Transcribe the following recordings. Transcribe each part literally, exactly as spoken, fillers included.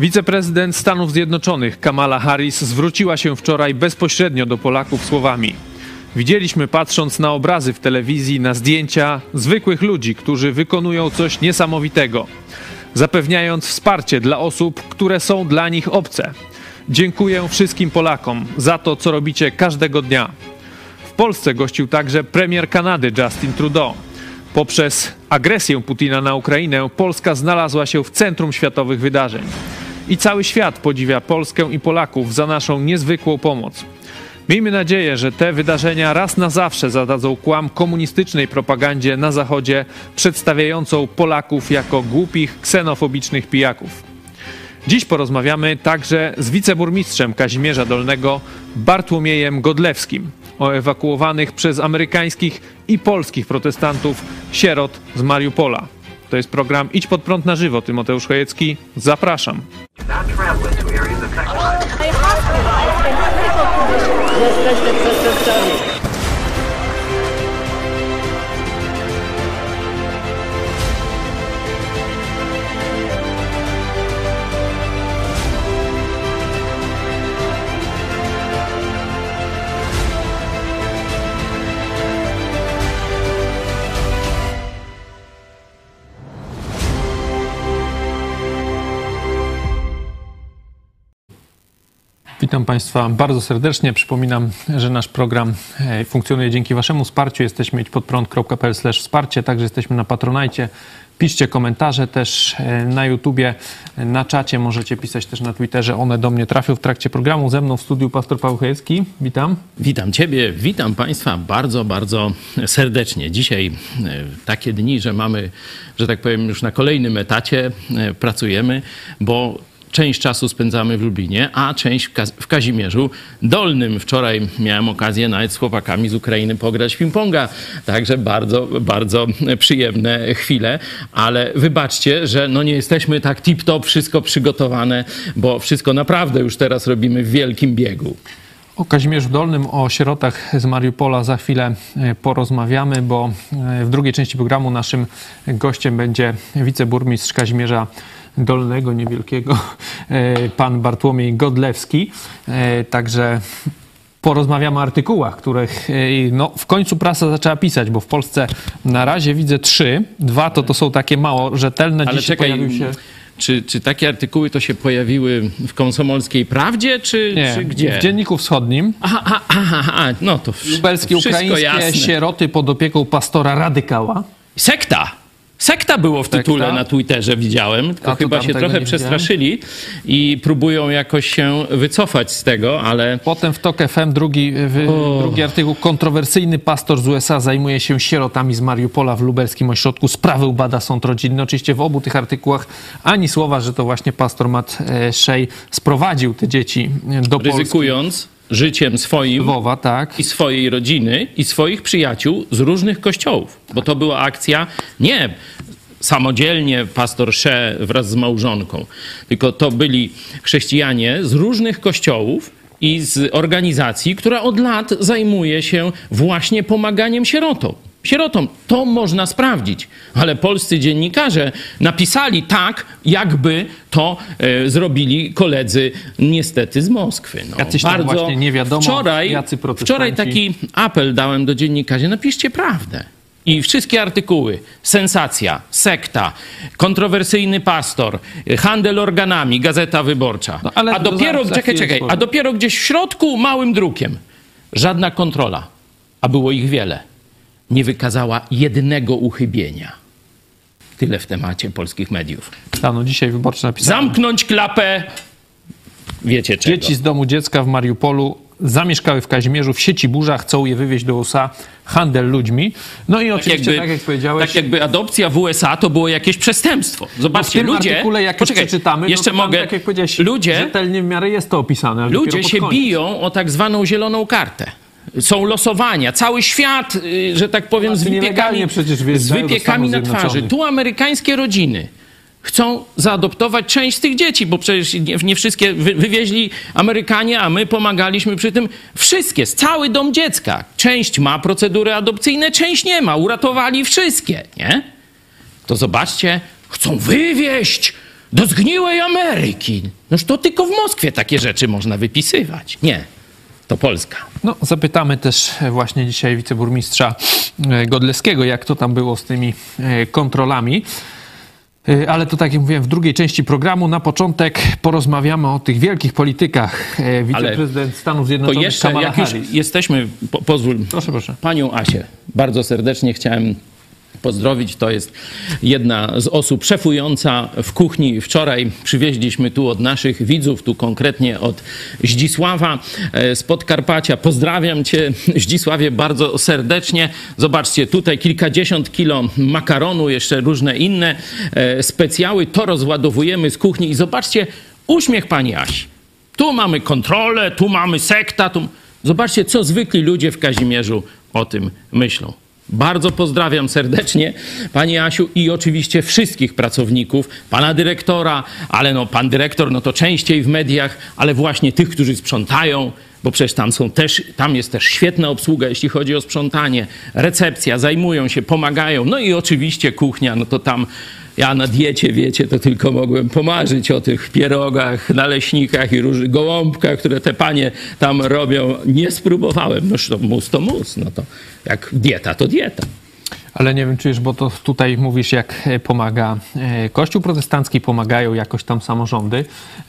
Wiceprezydent Stanów Zjednoczonych Kamala Harris zwróciła się wczoraj bezpośrednio do Polaków słowami: widzieliśmy, patrząc na obrazy w telewizji, na zdjęcia zwykłych ludzi, którzy wykonują coś niesamowitego, zapewniając wsparcie dla osób, które są dla nich obce. Dziękuję wszystkim Polakom za to, co robicie każdego dnia. W Polsce gościł także premier Kanady Justin Trudeau. Poprzez agresję Putina na Ukrainę Polska znalazła się w centrum światowych wydarzeń. I cały świat podziwia Polskę i Polaków za naszą niezwykłą pomoc. Miejmy nadzieję, że te wydarzenia raz na zawsze zadadzą kłam komunistycznej propagandzie na Zachodzie, przedstawiającą Polaków jako głupich, ksenofobicznych pijaków. Dziś porozmawiamy także z wiceburmistrzem Kazimierza Dolnego Bartłomiejem Godlewskim o ewakuowanych przez amerykańskich i polskich protestantów sierot z Mariupola. To jest program Idź Pod Prąd na żywo. Tymoteusz Chojecki, zapraszam. Jesteście przestępcami. Witam Państwa bardzo serdecznie. Przypominam, że nasz program funkcjonuje dzięki Waszemu wsparciu. Jesteśmy idź pod prąd kropka p l slash wsparcie, także jesteśmy na Patronajcie. Piszcie komentarze też na YouTubie, na czacie, możecie pisać też na Twitterze. One do mnie trafią w trakcie programu. Ze mną w studiu pastor Paweł Chojecki. Witam. Witam Ciebie, witam Państwa bardzo, bardzo serdecznie. Dzisiaj takie dni, że mamy, że tak powiem, już na kolejnym etacie pracujemy, bo część czasu spędzamy w Lublinie, a część w, Kaz- w Kazimierzu Dolnym. Wczoraj miałem okazję nawet z chłopakami z Ukrainy pograć w ping-ponga, także bardzo, bardzo przyjemne chwile, ale wybaczcie, że no nie jesteśmy tak tip-top, wszystko przygotowane, bo wszystko naprawdę już teraz robimy w wielkim biegu. O Kazimierzu Dolnym, o sierotach z Mariupola za chwilę porozmawiamy, bo w drugiej części programu naszym gościem będzie wiceburmistrz Kazimierza Dolnego, niewielkiego, pan Bartłomiej Godlewski. Także porozmawiamy o artykułach, których no, w końcu prasa zaczęła pisać, bo w Polsce na razie widzę trzy. Dwa to to są takie mało rzetelne. Ale Dziś czekaj, pojawił się... Czy, czy takie artykuły to się pojawiły w Komsomolskiej Prawdzie, czy, Nie, czy gdzie? w Dzienniku Wschodnim. Aha, aha, aha, aha. No to Lubelskie, ukraińskie jasne. sieroty pod opieką pastora radykała. Sekta! Sekta było w tytule Sekta? na Twitterze, widziałem, tylko A, chyba tam się tego trochę nie przestraszyli i próbują jakoś się wycofać z tego, ale... Potem w Tok F M drugi, wy, drugi artykuł. Kontrowersyjny pastor z U S A zajmuje się sierotami z Mariupola w lubelskim ośrodku. Sprawy bada sąd rodzinny. Oczywiście w obu tych artykułach ani słowa, że to właśnie pastor Matt Shea sprowadził te dzieci do Polski. Ryzykując życiem swoim Lwowa, tak. i swojej rodziny i swoich przyjaciół z różnych kościołów. Bo to była akcja nie samodzielnie pastor Shea wraz z małżonką, tylko to byli chrześcijanie z różnych kościołów i z organizacji, która od lat zajmuje się właśnie pomaganiem sierotom. Sierotom. To można sprawdzić. Ale polscy dziennikarze napisali tak, jakby to e, zrobili koledzy niestety z Moskwy. No, Jacyś tam właśnie nie wiadomo, wczoraj, jacy protestanci. wczoraj taki apel dałem do dziennikarzy. Napiszcie prawdę. I wszystkie artykuły, sensacja, sekta, kontrowersyjny pastor, handel organami, Gazeta Wyborcza. No, ale a dopiero, za, czekaj, za czekaj, a dopiero gdzieś w środku małym drukiem. Żadna kontrola, a było ich wiele, nie wykazała jednego uchybienia. Tyle w temacie polskich mediów. No, dzisiaj Wyborcza napisałem. Zamknąć klapę, wiecie czego. Dzieci z domu dziecka w Mariupolu zamieszkały w Kazimierzu, w sieci burza, chcą je wywieźć do U S A, handel ludźmi. No i oczywiście, tak, jakby, tak jak powiedziałeś... Tak jakby adopcja w U S A to było jakieś przestępstwo. Zobaczcie, w tym ludzie... artykule, jak poczekaj, przeczytamy, jeszcze no to tam, mogę... tak jak powiedziałeś, ludzie, rzetelnie w miarę jest to opisane. Ludzie się biją o tak zwaną zieloną kartę. Są losowania. Cały świat, że tak powiem, z wypiekami, z wypiekami na twarzy. Tu amerykańskie rodziny chcą zaadoptować część z tych dzieci, bo przecież nie, nie wszystkie wy, wywieźli Amerykanie, a my pomagaliśmy przy tym. Wszystkie, cały dom dziecka. Część ma procedury adopcyjne, część nie ma. Uratowali wszystkie, nie? To zobaczcie, chcą wywieźć do zgniłej Ameryki. Noż to tylko w Moskwie takie rzeczy można wypisywać. Nie, to Polska. No, zapytamy też właśnie dzisiaj wiceburmistrza Godlewskiego, jak to tam było z tymi kontrolami. Ale to, tak jak mówiłem, w drugiej części programu. Na początek porozmawiamy o tych wielkich politykach. Wiceprezydent Ale Stanów Zjednoczonych to jeszcze, Kamala jak już Harris. jesteśmy, po, pozwól, proszę, proszę. Panią Asię bardzo serdecznie chciałem pozdrowić. To jest jedna z osób szefująca w kuchni. Wczoraj przywieźliśmy tu od naszych widzów, tu konkretnie od Zdzisława z Podkarpacia. Pozdrawiam cię, Zdzisławie, bardzo serdecznie. Zobaczcie, tutaj kilkadziesiąt kilo makaronu, jeszcze różne inne specjały. To rozładowujemy z kuchni i zobaczcie, uśmiech pani Asi. Tu mamy kontrolę, tu mamy sekta. Tu... Zobaczcie, co zwykli ludzie w Kazimierzu o tym myślą. Bardzo pozdrawiam serdecznie Pani Asiu i oczywiście wszystkich pracowników, pana dyrektora, ale no pan dyrektor no to częściej w mediach, ale właśnie tych, którzy sprzątają, bo przecież tam są też, tam jest też świetna obsługa, jeśli chodzi o sprzątanie, recepcja, zajmują się, pomagają, no i oczywiście kuchnia, no to tam ja na diecie, wiecie, to tylko mogłem pomarzyć o tych pierogach, naleśnikach i różnych gołąbkach, które te panie tam robią. Nie spróbowałem. No to mus to mus. No to jak dieta, to dieta. Ale nie wiem, czyż, bo to tutaj mówisz, jak pomaga Kościół protestancki, pomagają jakoś tam samorządy,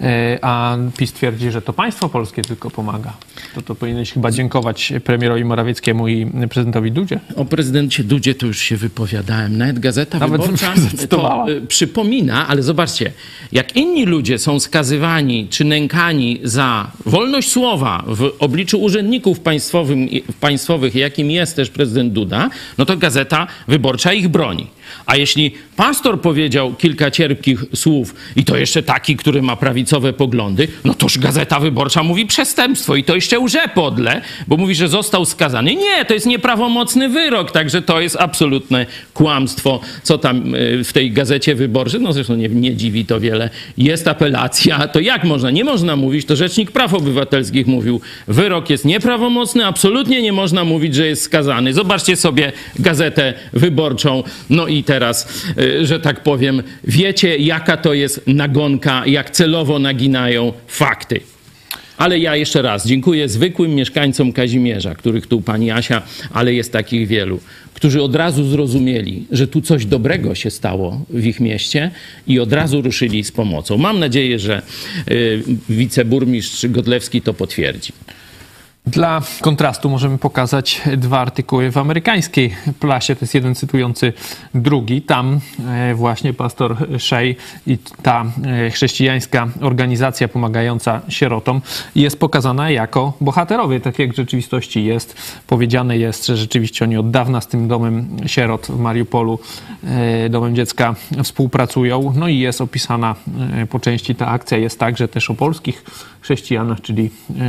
a PiS twierdzi, że to państwo polskie tylko pomaga. To, to powinieneś chyba dziękować premierowi Morawieckiemu i prezydentowi Dudzie. O prezydencie Dudzie to już się wypowiadałem. Nawet Gazeta Nawet Wyborcza to y, przypomina, ale zobaczcie, jak inni ludzie są skazywani czy nękani za wolność słowa w obliczu urzędników państwowym, państwowych, jakim jest też prezydent Duda, no to Gazeta Wyborcza ich broni. A jeśli pastor powiedział kilka cierpkich słów i to jeszcze taki, który ma prawicowe poglądy, no toż Gazeta Wyborcza mówi przestępstwo i to jeszcze łże podle, bo mówi, że został skazany. Nie, to jest nieprawomocny wyrok, także to jest absolutne kłamstwo, co tam w tej Gazecie Wyborczej, no zresztą nie, nie dziwi to wiele, jest apelacja, to jak można? Nie można mówić, to Rzecznik Praw Obywatelskich mówił, wyrok jest nieprawomocny, absolutnie nie można mówić, że jest skazany. Zobaczcie sobie Gazetę Wyborczą, no i teraz, że tak powiem, wiecie, jaka to jest nagonka, jak celowo naginają fakty. Ale ja jeszcze raz dziękuję zwykłym mieszkańcom Kazimierza, których tu pani Asia, ale jest takich wielu, którzy od razu zrozumieli, że tu coś dobrego się stało w ich mieście i od razu ruszyli z pomocą. Mam nadzieję, że y, wiceburmistrz Godlewski to potwierdzi. Dla kontrastu możemy pokazać dwa artykuły w amerykańskiej prasie. To jest jeden cytujący drugi. Tam właśnie pastor Shea i ta chrześcijańska organizacja pomagająca sierotom jest pokazana jako bohaterowie. Tak jak w rzeczywistości jest. Powiedziane jest, że rzeczywiście oni od dawna z tym domem sierot w Mariupolu, domem dziecka współpracują. No i jest opisana po części ta akcja. Jest także też o polskich chrześcijanach, czyli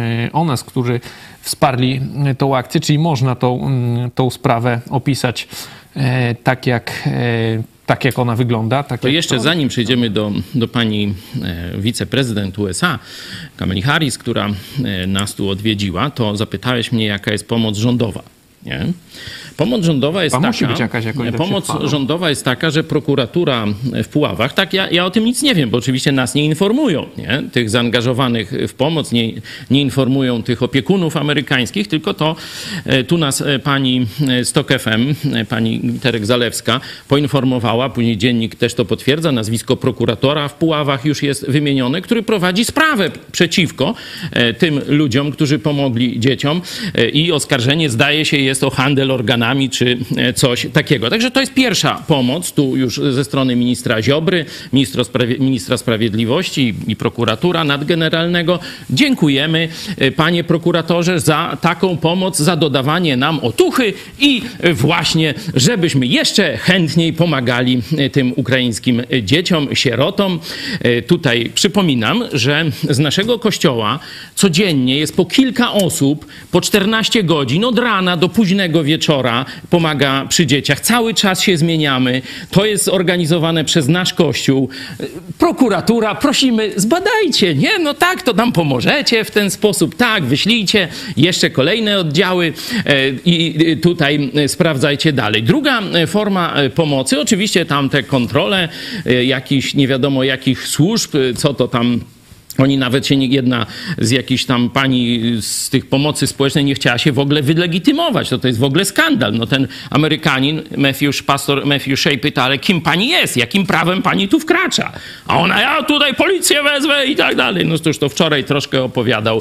o nas, którzy wsparli tą akcję, czyli można tą, tą sprawę opisać e, tak, jak, e, tak, jak ona wygląda. Tak to jak jeszcze to... zanim przejdziemy do, do pani e, wiceprezydent U S A, Kamali Harris, która e, nas tu odwiedziła, to zapytałeś mnie, jaka jest pomoc rządowa. Nie? Pomoc rządowa jest Chyba taka, musi być jakaś, jakoś pomoc rządowa jest taka, że prokuratura w Puławach, tak, ja, ja o tym nic nie wiem, bo oczywiście nas nie informują, nie? Tych zaangażowanych w pomoc, nie, nie informują tych opiekunów amerykańskich, tylko to tu nas pani z Tok F M, pani Terek Zalewska poinformowała, później dziennik też to potwierdza, nazwisko prokuratora w Puławach już jest wymienione, który prowadzi sprawę przeciwko tym ludziom, którzy pomogli dzieciom i oskarżenie, zdaje się, jest o handel organami czy coś takiego. Także to jest pierwsza pomoc tu już ze strony ministra Ziobry, ministra, sprawie- ministra Sprawiedliwości i prokuratura nadgeneralnego. Dziękujemy, panie prokuratorze, za taką pomoc, za dodawanie nam otuchy i właśnie, żebyśmy jeszcze chętniej pomagali tym ukraińskim dzieciom, sierotom. Tutaj przypominam, że z naszego kościoła codziennie jest po kilka osób, po czternaście godzin od rana do późnego późnego wieczora, pomaga przy dzieciach. Cały czas się zmieniamy. To jest organizowane przez nasz Kościół. Prokuratura, prosimy, zbadajcie, nie? No tak, to nam pomożecie w ten sposób. Tak, wyślijcie jeszcze kolejne oddziały i tutaj sprawdzajcie dalej. Druga forma pomocy, oczywiście tam te kontrole jakichś nie wiadomo jakich służb, co to tam. Oni nawet się, jedna z jakichś tam pani z tych pomocy społecznej nie chciała się w ogóle wylegitymować. To, to jest w ogóle skandal. No ten Amerykanin, Matthew, pastor Matthew Shea pyta, ale kim pani jest? Jakim prawem pani tu wkracza? A ona, ja tutaj policję wezmę i tak dalej. No cóż, to wczoraj troszkę opowiadał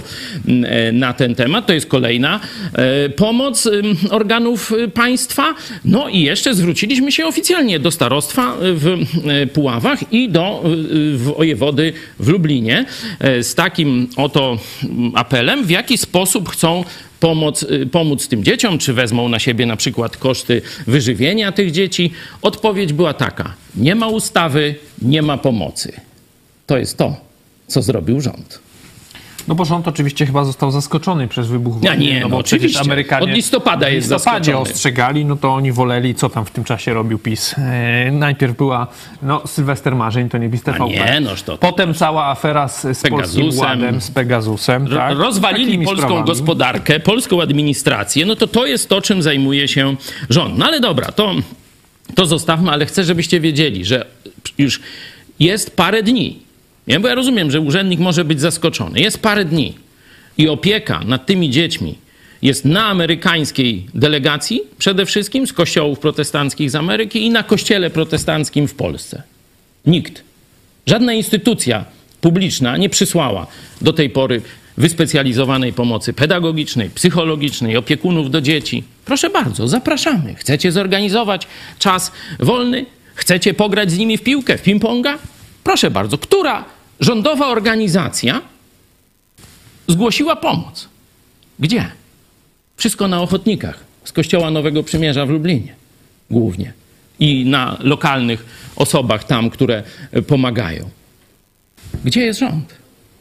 na ten temat. To jest kolejna pomoc organów państwa. No i jeszcze zwróciliśmy się oficjalnie do starostwa w Puławach i do wojewody w Lublinie z takim oto apelem, w jaki sposób chcą pomóc, pomóc tym dzieciom, czy wezmą na siebie na przykład koszty wyżywienia tych dzieci. Odpowiedź była taka: nie ma ustawy, nie ma pomocy. To jest to, co zrobił rząd. No bo rząd oczywiście chyba został zaskoczony przez wybuch wojny. Ja nie, no no bo oczywiście. Amerykanie Od listopada jest zaskoczony. W listopadzie ostrzegali, no to oni woleli, co tam w tym czasie robił PiS. E, najpierw była no, Sylwester Marzeń, to nie PiS T V P. Nie, noż to... Potem cała afera z, z Polskim Ładem, z Pegasusem. Tak? Rozwalili Takimi polską sprawami. gospodarkę, polską administrację. No to to jest to, czym zajmuje się rząd. No ale dobra, to, to zostawmy, ale chcę, żebyście wiedzieli, że już jest parę dni. Nie? Bo ja rozumiem, że urzędnik może być zaskoczony. Jest parę dni i opieka nad tymi dziećmi jest na amerykańskiej delegacji, przede wszystkim z kościołów protestanckich z Ameryki i na kościele protestanckim w Polsce. Nikt, żadna instytucja publiczna nie przysłała do tej pory wyspecjalizowanej pomocy pedagogicznej, psychologicznej, opiekunów do dzieci. Proszę bardzo, zapraszamy. Chcecie zorganizować czas wolny? Chcecie pograć z nimi w piłkę, w ping-ponga? Proszę bardzo, która rządowa organizacja zgłosiła pomoc? Gdzie? Wszystko na ochotnikach z Kościoła Nowego Przymierza w Lublinie głównie i na lokalnych osobach tam, które pomagają. Gdzie jest rząd?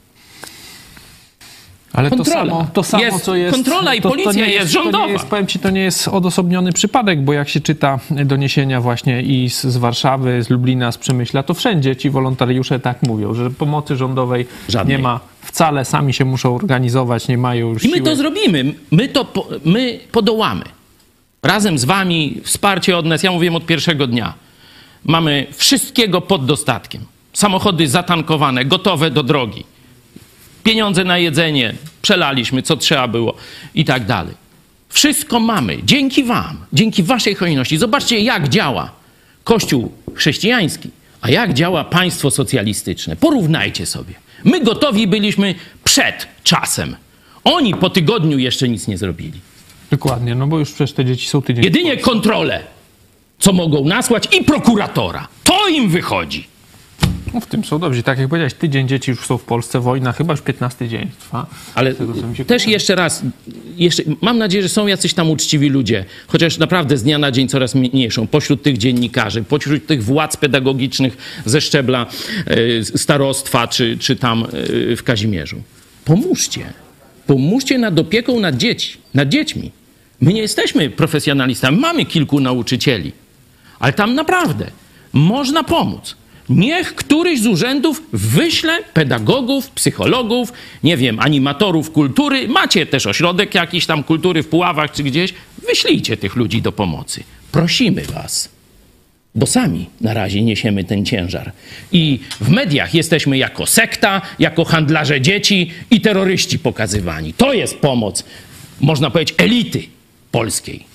Ale kontrola. to samo, to samo jest co jest... Kontrola i to, policja to jest, jest rządowa. To nie jest, powiem ci, to nie jest odosobniony przypadek, bo jak się czyta doniesienia właśnie i z, z Warszawy, z Lublina, z Przemyśla, to wszędzie ci wolontariusze tak mówią, że pomocy rządowej Żadnej. nie ma wcale, sami się muszą organizować, nie mają już I my siły. to zrobimy. My to po, my podołamy. Razem z wami, wsparcie od nas, ja mówiłem od pierwszego dnia. Mamy wszystkiego pod dostatkiem. Samochody zatankowane, gotowe do drogi. Pieniądze na jedzenie przelaliśmy, co trzeba było i tak dalej. Wszystko mamy. Dzięki wam, dzięki waszej hojności. Zobaczcie, jak działa Kościół chrześcijański, a jak działa państwo socjalistyczne. Porównajcie sobie. My gotowi byliśmy przed czasem. Oni po tygodniu jeszcze nic nie zrobili. Dokładnie, no bo już przecież te dzieci są tydzień. Jedynie kontrolę, co mogą nasłać, i prokuratora. To im wychodzi. No w tym są dobrzy. Tak jak powiedziałeś, tydzień dzieci już są w Polsce, wojna chyba już piętnasty dzień trwa. Ale też jeszcze raz, jeszcze, mam nadzieję, że są jacyś tam uczciwi ludzie, chociaż naprawdę z dnia na dzień coraz mniejszą, pośród tych dziennikarzy, pośród tych władz pedagogicznych ze szczebla y, starostwa czy, czy tam y, w Kazimierzu. Pomóżcie. Pomóżcie nad opieką nad dzieci, nad dziećmi. My nie jesteśmy profesjonalistami, mamy kilku nauczycieli, ale tam naprawdę można pomóc. Niech któryś z urzędów wyśle pedagogów, psychologów, nie wiem, animatorów kultury. Macie też ośrodek jakiś tam kultury w Puławach czy gdzieś. Wyślijcie tych ludzi do pomocy. Prosimy was. Bo sami na razie niesiemy ten ciężar. I w mediach jesteśmy jako sekta, jako handlarze dzieci i terroryści pokazywani. To jest pomoc, można powiedzieć, elity polskiej.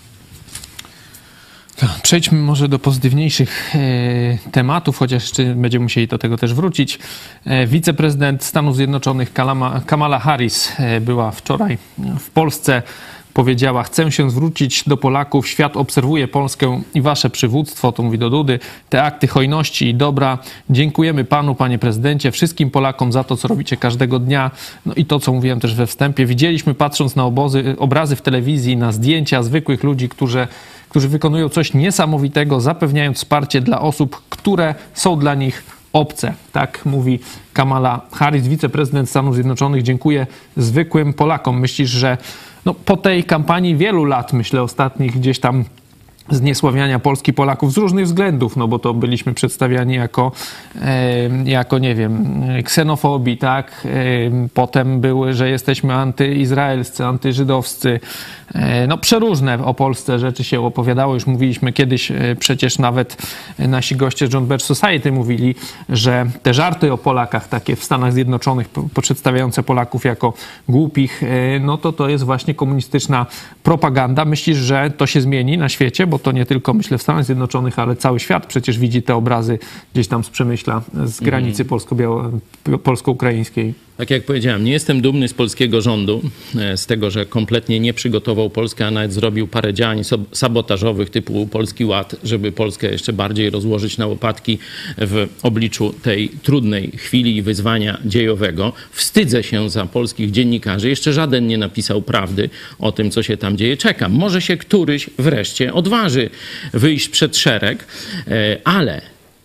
Przejdźmy może do pozytywniejszych e, tematów, chociaż jeszcze będziemy musieli do tego też wrócić. E, wiceprezydent Stanów Zjednoczonych Kalama, Kamala Harris e, była wczoraj w Polsce. Powiedziała: chcę się zwrócić do Polaków, świat obserwuje Polskę i wasze przywództwo, to mówi do Dudy, te akty hojności i dobra. Dziękujemy panu, panie prezydencie, wszystkim Polakom za to, co robicie każdego dnia. No i to, co mówiłem też we wstępie, widzieliśmy, patrząc na obozy, obrazy w telewizji, na zdjęcia zwykłych ludzi, którzy, którzy wykonują coś niesamowitego, zapewniając wsparcie dla osób, które są dla nich obce. Tak mówi Kamala Harris, wiceprezydent Stanów Zjednoczonych. Dziękuję zwykłym Polakom. Myślisz, że no, po tej kampanii wielu lat, myślę, ostatnich gdzieś tam zniesławiania Polski, Polaków z różnych względów, no bo to byliśmy przedstawiani jako, e, jako nie wiem, ksenofobii, tak? E, potem były, że jesteśmy antyizraelscy, antyżydowscy. E, no przeróżne o Polsce rzeczy się opowiadało. Już mówiliśmy kiedyś, e, przecież nawet nasi goście z John Birch Society mówili, że te żarty o Polakach, takie w Stanach Zjednoczonych, po, przedstawiające Polaków jako głupich, e, no to to jest właśnie komunistyczna propaganda. Myślisz, że to się zmieni na świecie? Bo to nie tylko, myślę, w Stanach Zjednoczonych, ale cały świat przecież widzi te obrazy gdzieś tam z Przemyśla, z granicy mm. polsko-biało- polsko-ukraińskiej. Tak jak powiedziałem, nie jestem dumny z polskiego rządu, z tego, że kompletnie nie przygotował Polskę, a nawet zrobił parę działań sabotażowych typu Polski Ład, żeby Polskę jeszcze bardziej rozłożyć na łopatki w obliczu tej trudnej chwili i wyzwania dziejowego. Wstydzę się za polskich dziennikarzy. Jeszcze żaden nie napisał prawdy o tym, co się tam dzieje. Czekam. Może się któryś wreszcie odważy wyjść przed szereg, ale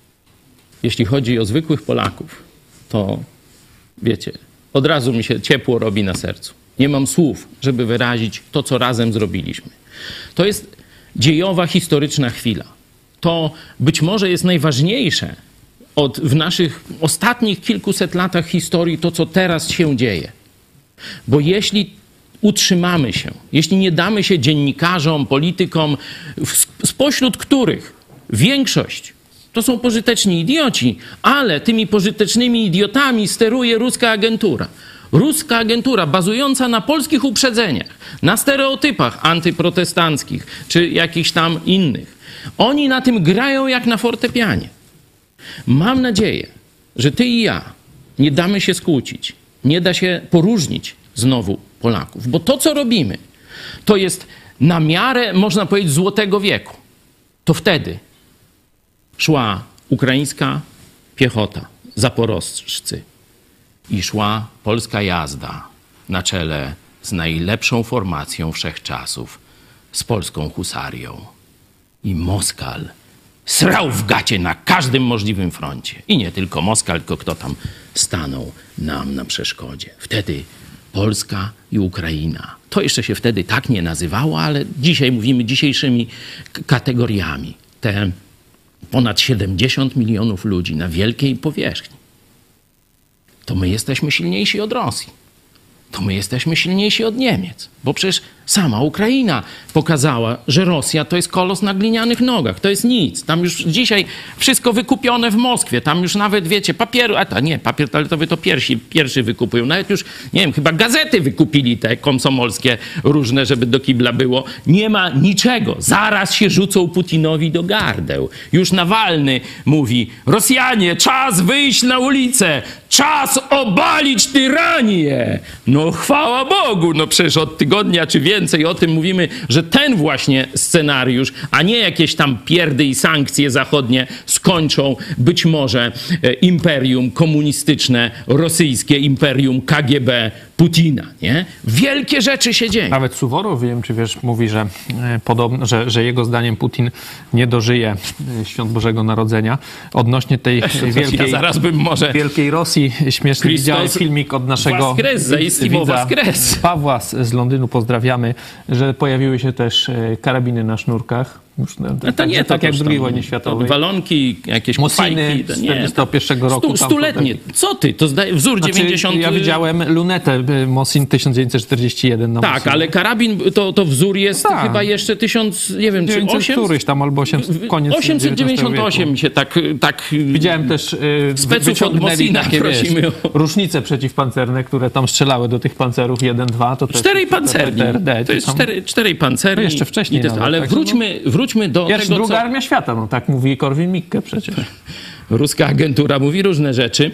jeśli chodzi o zwykłych Polaków, to wiecie, od razu mi się ciepło robi na sercu. Nie mam słów, żeby wyrazić to, co razem zrobiliśmy. To jest dziejowa, historyczna chwila. To być może jest najważniejsze od, w naszych ostatnich kilkuset latach historii to, co teraz się dzieje. Bo jeśli utrzymamy się, jeśli nie damy się dziennikarzom, politykom, spośród których większość to są pożyteczni idioci, ale tymi pożytecznymi idiotami steruje ruska agentura. Ruska agentura bazująca na polskich uprzedzeniach, na stereotypach antyprotestanckich czy jakichś tam innych. Oni na tym grają jak na fortepianie. Mam nadzieję, że ty i ja nie damy się skłócić, nie da się poróżnić znowu Polaków, bo to, co robimy, to jest na miarę, można powiedzieć, złotego wieku. To wtedy szła ukraińska piechota, zaporożcy i szła polska jazda na czele z najlepszą formacją wszechczasów, z polską husarią. I Moskal srał w gacie na każdym możliwym froncie. I nie tylko Moskal, tylko kto tam stanął nam na przeszkodzie. Wtedy Polska i Ukraina. To jeszcze się wtedy tak nie nazywało, ale dzisiaj mówimy dzisiejszymi kategoriami. Te ponad siedemdziesiąt milionów ludzi na wielkiej powierzchni. To my jesteśmy silniejsi od Rosji. To my jesteśmy silniejsi od Niemiec. Bo przecież sama Ukraina pokazała, że Rosja to jest kolos na glinianych nogach. To jest nic. Tam już dzisiaj wszystko wykupione w Moskwie. Tam już nawet, wiecie, papieru... A to nie, papier toaletowy to pierwsi, pierwszy wykupują. Nawet już, nie wiem, chyba gazety wykupili te komsomolskie różne, żeby do kibla było. Nie ma niczego. Zaraz się rzucą Putinowi do gardeł. Już Nawalny mówi: Rosjanie, czas wyjść na ulicę! Czas obalić tyranię! No chwała Bogu! No przecież od tygodnia czy więcej o tym mówimy, że ten właśnie scenariusz, a nie jakieś tam pierdy i sankcje zachodnie skończą być może imperium komunistyczne, rosyjskie imperium K G B Putina, nie? Wielkie rzeczy się dzieją. Nawet Suworow, wiem, czy wiesz, mówi, że, e, podobno, że, że jego zdaniem Putin nie dożyje e, Świąt Bożego Narodzenia. Odnośnie tej wielkiej, ja zaraz bym może... wielkiej Rosji, śmieszny Christos widziałem filmik od naszego Vaskres, zaistniał widza Vaskres. Pawła z, z Londynu, pozdrawiamy, że pojawiły się też e, karabiny na sznurkach. Już, no, to tak, nie, to tak jak w drugiej tam, wojnie światowej. Walonki, jakieś Mosiny kupajki. z czterdziestego pierwszego roku. Stu, stuletnie. Co ty? To zdaje, wzór znaczy, dziewięćdziesiąty... Ja widziałem lunetę Mosin tysiąc dziewięćset czterdzieści jeden. Na tak, Mosinie. ale karabin to, to wzór jest tak. chyba jeszcze tysiąc, nie wiem, czy osiem... któryś tam, albo osiemset, koniec osiemset dziewięćdziesiąt osiem się tak... tak widziałem też... Yy, speców od Mosina takie, prosimy wiesz, o... różnice przeciwpancerne, które tam strzelały do tych pancerów jeden, dwa. To czterej pancerni. T R D, to jest tam... cztery, czterej pancerni. To jeszcze wcześniej to jest, nawet, ale tak, wróćmy, no, wróćmy do Pierwsza, tego, druga co... armia świata, no tak mówi Korwin-Mikke przecież. Ruska agentura mówi różne rzeczy.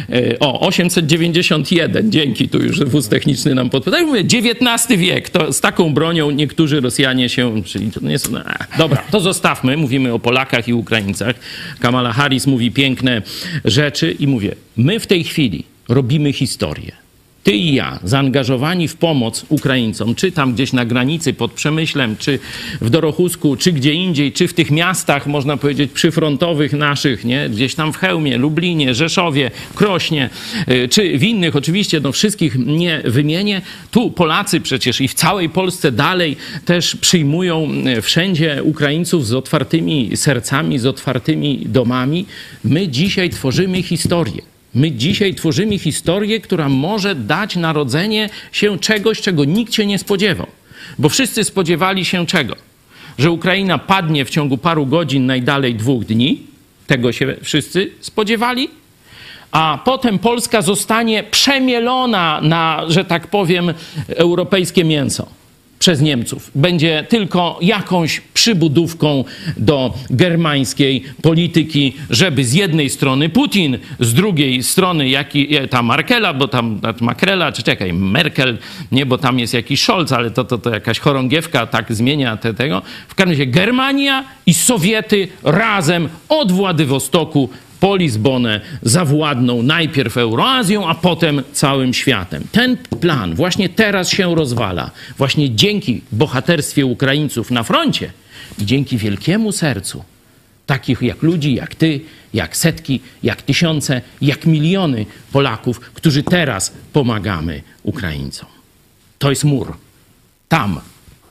O, osiemset dziewięćdziesiąt jeden, dzięki, tu już wóz techniczny nam podpowiada. Mówię, dziewiętnasty wiek, to z taką bronią niektórzy Rosjanie się... Czyli to nie są, no, dobra, to zostawmy, mówimy o Polakach i Ukraińcach. Kamala Harris mówi piękne rzeczy i mówię, my w tej chwili robimy historię. ty i ja, zaangażowani w pomoc Ukraińcom, czy tam gdzieś na granicy pod Przemyślem, czy w Dorochusku, czy gdzie indziej, czy w tych miastach, można powiedzieć, przyfrontowych naszych, nie? Gdzieś tam w Chełmie, Lublinie, Rzeszowie, Krośnie, czy w innych, oczywiście, no wszystkich nie wymienię. Tu Polacy przecież i w całej Polsce dalej też przyjmują wszędzie Ukraińców z otwartymi sercami, z otwartymi domami. My dzisiaj tworzymy historię. My dzisiaj tworzymy historię, która może dać narodzenie się czegoś, czego nikt się nie spodziewał. Bo wszyscy spodziewali się czego? Że Ukraina padnie w ciągu paru godzin, najdalej dwóch dni. Tego się wszyscy spodziewali. A potem Polska zostanie przemielona na, że tak powiem, europejskie mięso przez Niemców. Będzie tylko jakąś przybudówką do germańskiej polityki, żeby z jednej strony Putin, z drugiej strony jaki, ta Markela, bo tam Makrela, czy czekaj, Merkel, nie, bo tam jest jakiś Scholz, ale to, to, to jakaś chorągiewka tak zmienia te, tego. W każdym razie Germania i Sowiety razem od Władywostoku po Lizbonę zawładną najpierw Euroazją, a potem całym światem. Ten plan właśnie teraz się rozwala. Właśnie dzięki bohaterstwie Ukraińców na froncie i dzięki wielkiemu sercu takich jak ludzi, jak ty, jak setki, jak tysiące, jak miliony Polaków, którzy teraz pomagamy Ukraińcom. To jest mur. Tam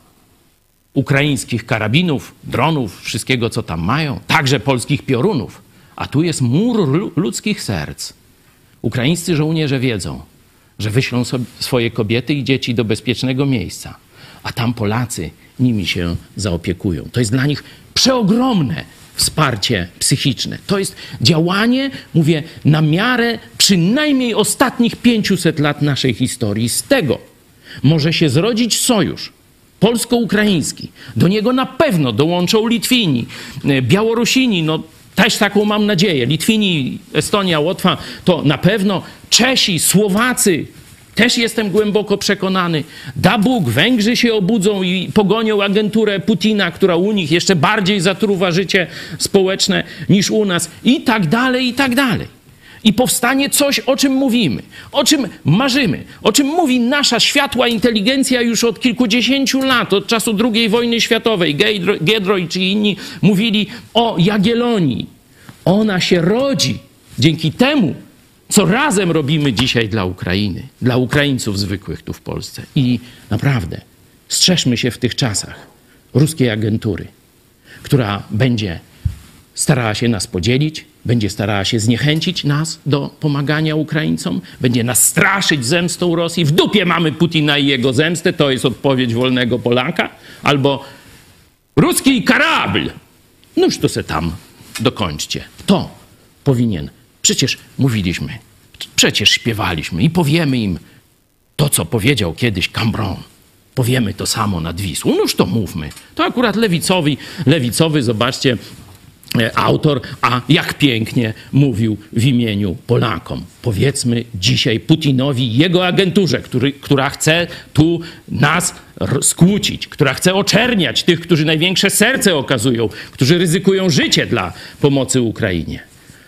ukraińskich karabinów, dronów, wszystkiego co tam mają, także polskich piorunów. A tu jest mur ludzkich serc. Ukraińscy żołnierze wiedzą, że wyślą sobie swoje kobiety i dzieci do bezpiecznego miejsca, a tam Polacy nimi się zaopiekują. To jest dla nich przeogromne wsparcie psychiczne. To jest działanie, mówię, na miarę przynajmniej ostatnich pięciuset lat naszej historii. Z tego może się zrodzić sojusz polsko-ukraiński. Do niego na pewno dołączą Litwini, Białorusini, no też taką mam nadzieję. Litwini, Estonia, Łotwa to na pewno. Czesi, Słowacy, też jestem głęboko przekonany. Da Bóg, Węgrzy się obudzą i pogonią agenturę Putina, która u nich jeszcze bardziej zatruwa życie społeczne niż u nas. I tak dalej, i tak dalej. I powstanie coś, o czym mówimy, o czym marzymy, o czym mówi nasza światła inteligencja już od kilkudziesięciu lat, od czasu drugiej wojny światowej. Giedroy czy inni mówili o Jagiellonii. Ona się rodzi dzięki temu, co razem robimy dzisiaj dla Ukrainy, dla Ukraińców zwykłych tu w Polsce. I naprawdę strzeżmy się w tych czasach ruskiej agentury, która będzie starała się nas podzielić, będzie starała się zniechęcić nas do pomagania Ukraińcom, będzie nas straszyć zemstą Rosji. W dupie mamy Putina i jego zemstę, to jest odpowiedź wolnego Polaka. Albo ruski karabl. Noż to se tam dokończcie. To powinien. Przecież mówiliśmy, przecież śpiewaliśmy i powiemy im to, co powiedział kiedyś Cambron. Powiemy to samo nad Wisłą. Noż to mówmy. To akurat lewicowy, lewicowy, zobaczcie, autor, a jak pięknie mówił w imieniu Polakom. Powiedzmy dzisiaj Putinowi i jego agenturze, który, która chce tu nas skłócić, która chce oczerniać tych, którzy największe serce okazują, którzy ryzykują życie dla pomocy Ukrainie.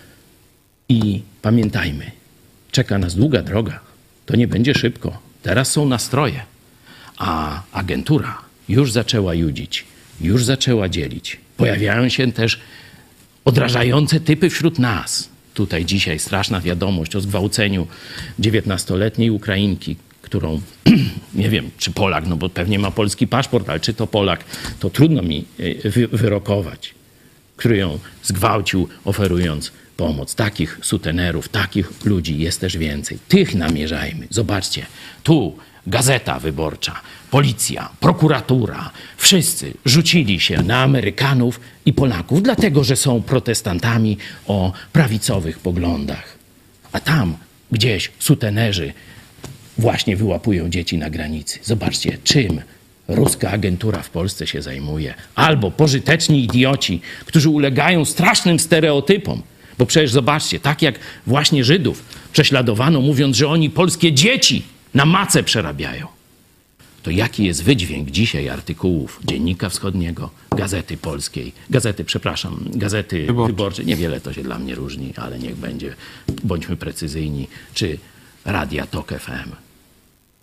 I pamiętajmy, czeka nas długa droga. To nie będzie szybko. Teraz są nastroje, a agentura już zaczęła judzić, już zaczęła dzielić. Pojawiają się też odrażające typy wśród nas. Tutaj dzisiaj straszna wiadomość o zgwałceniu dziewiętnastoletniej Ukrainki, którą, nie wiem, czy Polak, no bo pewnie ma polski paszport, ale czy to Polak, to trudno mi wy- wyrokować, który ją zgwałcił, oferując pomoc. Takich sutenerów, takich ludzi jest też więcej. Tych namierzajmy. Zobaczcie, tu Gazeta Wyborcza, policja, prokuratura, wszyscy rzucili się na Amerykanów i Polaków, dlatego że są protestantami o prawicowych poglądach. A tam gdzieś sutenerzy właśnie wyłapują dzieci na granicy. Zobaczcie, czym ruska agentura w Polsce się zajmuje. Albo pożyteczni idioci, którzy ulegają strasznym stereotypom. Bo przecież zobaczcie, tak jak właśnie Żydów prześladowano, mówiąc, że oni polskie dzieci na macę przerabiają. To jaki jest wydźwięk dzisiaj artykułów Dziennika Wschodniego, Gazety Polskiej, Gazety, przepraszam, Gazety Wyborcze. Wyborczej, niewiele to się dla mnie różni, ale niech będzie, bądźmy precyzyjni, czy Radia Tok F M.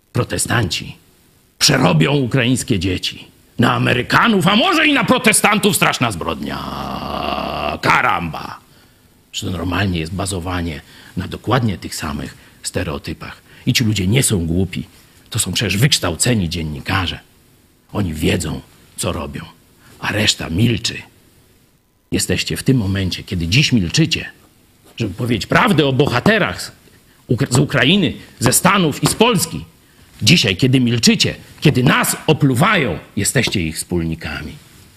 protestanci przerobią ukraińskie dzieci na Amerykanów, a może i na protestantów, straszna zbrodnia. Karamba. Że to normalnie jest bazowanie na dokładnie tych samych stereotypach. I ci ludzie nie są głupi. To są przecież wykształceni dziennikarze. Oni wiedzą, co robią, a reszta milczy. Jesteście w tym momencie, kiedy dziś milczycie, żeby powiedzieć prawdę o bohaterach z Ukrainy, ze Stanów i z Polski. Dzisiaj, kiedy milczycie, kiedy nas opluwają, jesteście ich wspólnikami.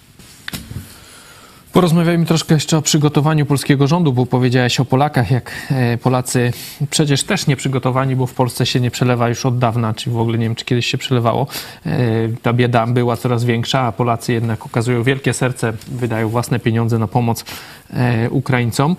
Porozmawiajmy troszkę jeszcze o przygotowaniu polskiego rządu, bo powiedziałeś o Polakach, jak Polacy przecież też nie przygotowani, bo w Polsce się nie przelewa już od dawna, czy w ogóle nie wiem, czy kiedyś się przelewało. Ta bieda była coraz większa, a Polacy jednak okazują wielkie serce, wydają własne pieniądze na pomoc Ukraińcom.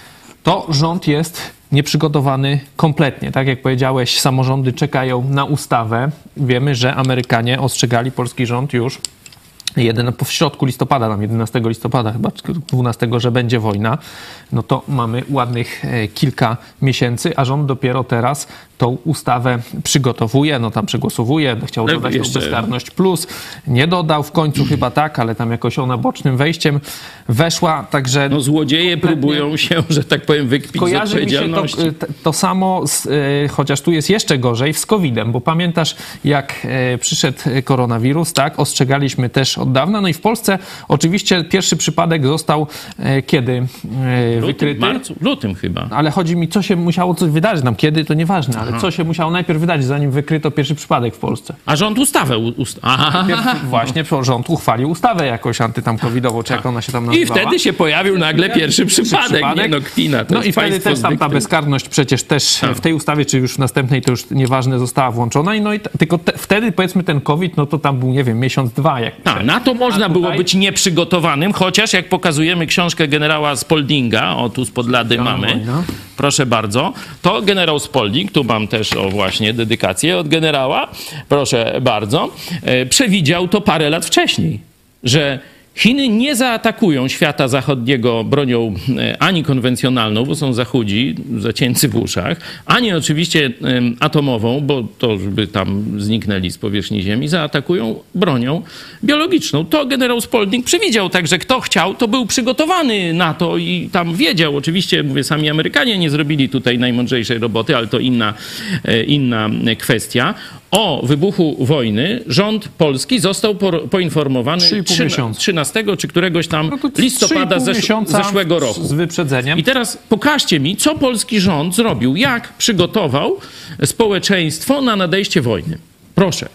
To rząd jest nieprzygotowany kompletnie. Tak jak powiedziałeś, samorządy czekają na ustawę. Wiemy, że Amerykanie ostrzegali polski rząd już Jeden, w środku listopada, tam jedenastego listopada chyba, dwunastego, że będzie wojna, no to mamy ładnych kilka miesięcy, a rząd dopiero teraz tą ustawę przygotowuje, no tam przegłosowuje, chciał no dodać jeszcze... tą bezkarność plus, nie dodał w końcu chyba tak, ale tam jakoś ona bocznym wejściem weszła, także... No złodzieje próbują się, że tak powiem, wykpić z odpowiedzialności. Mi się to, to samo, z, chociaż tu jest jeszcze gorzej, z kowidem, bo pamiętasz, jak przyszedł koronawirus, tak, ostrzegaliśmy też od dawna. No i w Polsce oczywiście pierwszy przypadek został e, kiedy e, lutym, wykryty? Marcu, lutym chyba. Ale chodzi mi, co się musiało coś wydarzyć. Nam kiedy, to nieważne, ale Aha. co się musiało najpierw wydarzyć, zanim wykryto pierwszy przypadek w Polsce. A rząd ustawę... Ust... Najpierw właśnie rząd uchwalił ustawę jakąś antytamkowidową, czy jak ona się tam nazywała. I wtedy się pojawił nagle pierwszy przypadek. przypadek. Nie no, kpina. To no i wtedy też tam ta bezkarność przecież też tak. w tej ustawie, czy już w następnej, to już nieważne, została włączona. I no i t- tylko te, wtedy powiedzmy ten COVID, no to tam był, nie wiem, miesiąc, dwa. Jak tak, na to można tutaj... było być nieprzygotowanym, chociaż jak pokazujemy książkę generała Spoldinga, o tu spod lady ja mamy, wojna. Proszę bardzo, to generał Spolding, tu mam też o właśnie dedykację od generała, proszę bardzo, e, przewidział to parę lat wcześniej, że Chiny nie zaatakują świata zachodniego bronią ani konwencjonalną, bo są zachudzi, zacięcy w uszach, ani oczywiście atomową, bo to by tam zniknęli z powierzchni Ziemi, zaatakują bronią biologiczną. To generał Spolding przewidział, także kto chciał, to był przygotowany na to i tam wiedział. Oczywiście, mówię, sami Amerykanie nie zrobili tutaj najmądrzejszej roboty, ale to inna, inna kwestia. O wybuchu wojny rząd polski został poinformowany trzynastego czy któregoś tam no listopada zesz- zeszłego roku. Z wyprzedzeniem. I teraz pokażcie mi, co polski rząd zrobił, jak przygotował społeczeństwo na nadejście wojny. Proszę.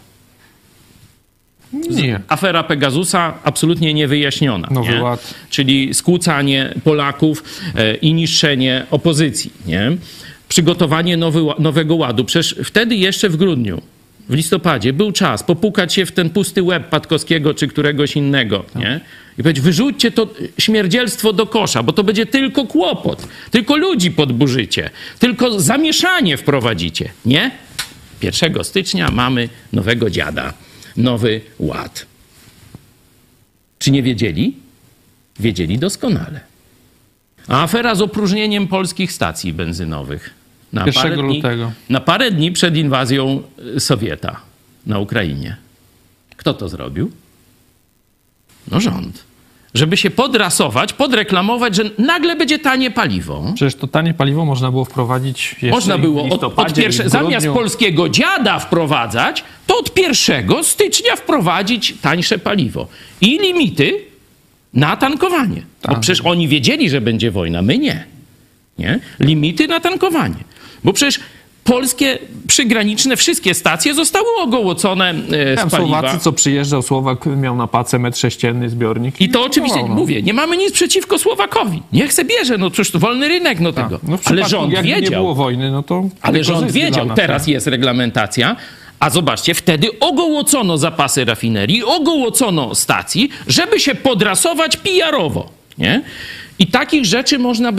Nie. Afera Pegasusa absolutnie niewyjaśniona. Nowy nie? Ład. Czyli skłócanie Polaków e, i niszczenie opozycji. Nie? Przygotowanie nowy, nowego ładu. Przecież wtedy jeszcze w grudniu, w listopadzie był czas popukać się w ten pusty łeb Patkowskiego czy któregoś innego, nie? I powiedzieć, wyrzućcie to śmierdzielstwo do kosza, bo to będzie tylko kłopot, tylko ludzi podburzycie, tylko zamieszanie wprowadzicie, nie? pierwszego stycznia mamy nowego dziada, nowy ład. Czy nie wiedzieli? Wiedzieli doskonale. A afera z opróżnieniem polskich stacji benzynowych. Na parę, dni, na parę dni przed inwazją Sowieta na Ukrainie. Kto to zrobił? No rząd. Żeby się podrasować, podreklamować, że nagle będzie tanie paliwo. Przecież to tanie paliwo można było wprowadzić jeszcze Można było w od, od pierwsze, zamiast polskiego dziada wprowadzać, to od pierwszego stycznia wprowadzić tańsze paliwo. I limity na tankowanie. Tak. Bo przecież oni wiedzieli, że będzie wojna, my nie. Nie? Limity na tankowanie. Bo przecież polskie przygraniczne wszystkie stacje zostały ogołocone e, z paliwa. Słowacy, co przyjeżdżał, Słowak miał na pace metr sześcienny zbiornik. I to oczywiście, no. mówię, nie mamy nic przeciwko Słowakowi. Niech se bierze, no cóż, to wolny rynek, no tego. No ale rząd jak wiedział. nie było wojny, no to... Ale rząd wiedział, teraz jest reglamentacja, a zobaczcie, wtedy ogołocono zapasy rafinerii, ogołocono stacji, żeby się podrasować P R owo, nie? I takich rzeczy można by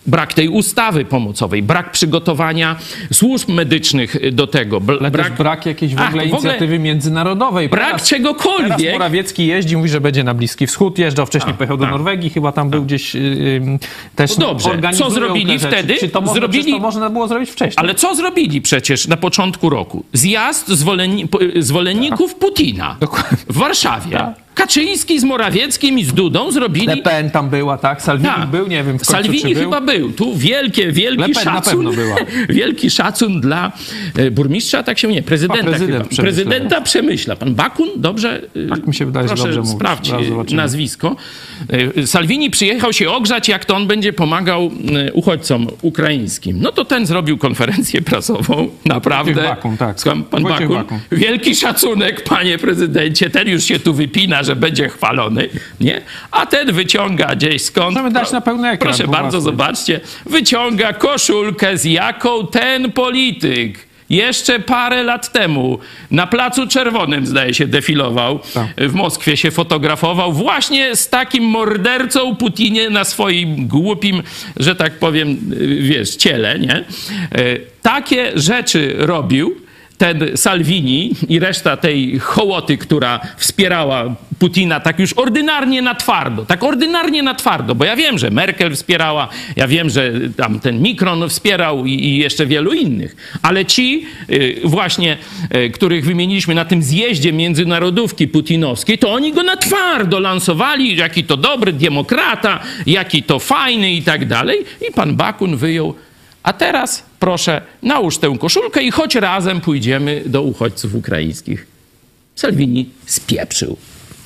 brak tej ustawy pomocowej, brak przygotowania służb medycznych do tego. Ale Brak, brak, brak jakiejś w Ach, ogóle w ogóle inicjatywy międzynarodowej. brak teraz, czegokolwiek. Teraz Morawiecki jeździ, mówi, że będzie na Bliski Wschód, jeżdżał, wcześniej A, pojechał do a. Norwegii, chyba tam był gdzieś yy, też No dobrze, organizują co zrobili te rzeczy. wtedy? Czy to, można, Zrobili- czy to można było zrobić wcześniej? Ale co zrobili przecież na początku roku? Zjazd zwolenni- po- zwolenników Putina Dokładnie. w Warszawie. Tak. Kaczyński z Morawieckim i z Dudą zrobili... Le Pen tam była, tak? Salvini Tak. był, nie wiem w końcu, Salvini czy był. chyba był. Tu wielkie, wielki Le Pen na szacun. pewno była. Wielki szacun dla e, burmistrza, tak się nie, prezydenta A, prezydent chyba. Przemyśla. Prezydenta Przemyśla. Pan Bakun, dobrze? e, Tak mi się wydaje, że proszę dobrze mówi. sprawdź Zaraz e, zobaczymy. nazwisko. E, Salvini przyjechał się ogrzać, jak to on będzie pomagał e, uchodźcom ukraińskim. No to ten zrobił konferencję prasową. Naprawdę. Wojciech Bakun, tak. Słucham, pan Wojciech Bakun. Bakun. Wielki szacunek, panie prezydencie. Ten już się tu wypina, że będzie chwalony. Nie? A ten wyciąga gdzieś skąd. Możemy dać na pełny ekran, Proszę po bardzo, prostu. zobaczcie. Wyciąga koszulkę, z jaką ten polityk jeszcze parę lat temu na Placu Czerwonym, zdaje się, defilował. Tak. W Moskwie się fotografował właśnie z takim mordercą Putinie na swoim głupim, że tak powiem, wiesz, ciele, nie? E, Takie rzeczy robił ten Salvini i reszta tej hołoty, która wspierała Putina tak już ordynarnie na twardo, tak ordynarnie na twardo, bo ja wiem, że Merkel wspierała, ja wiem, że tam ten Mikron wspierał i, i jeszcze wielu innych, ale ci y, właśnie, y, których wymieniliśmy na tym zjeździe międzynarodówki putinowskiej, to oni go na twardo lansowali, jaki to dobry demokrata, jaki to fajny i tak dalej, i pan Bakun wyjął: a teraz proszę, nałóż tę koszulkę i choć razem pójdziemy do uchodźców ukraińskich. Salvini spieprzył.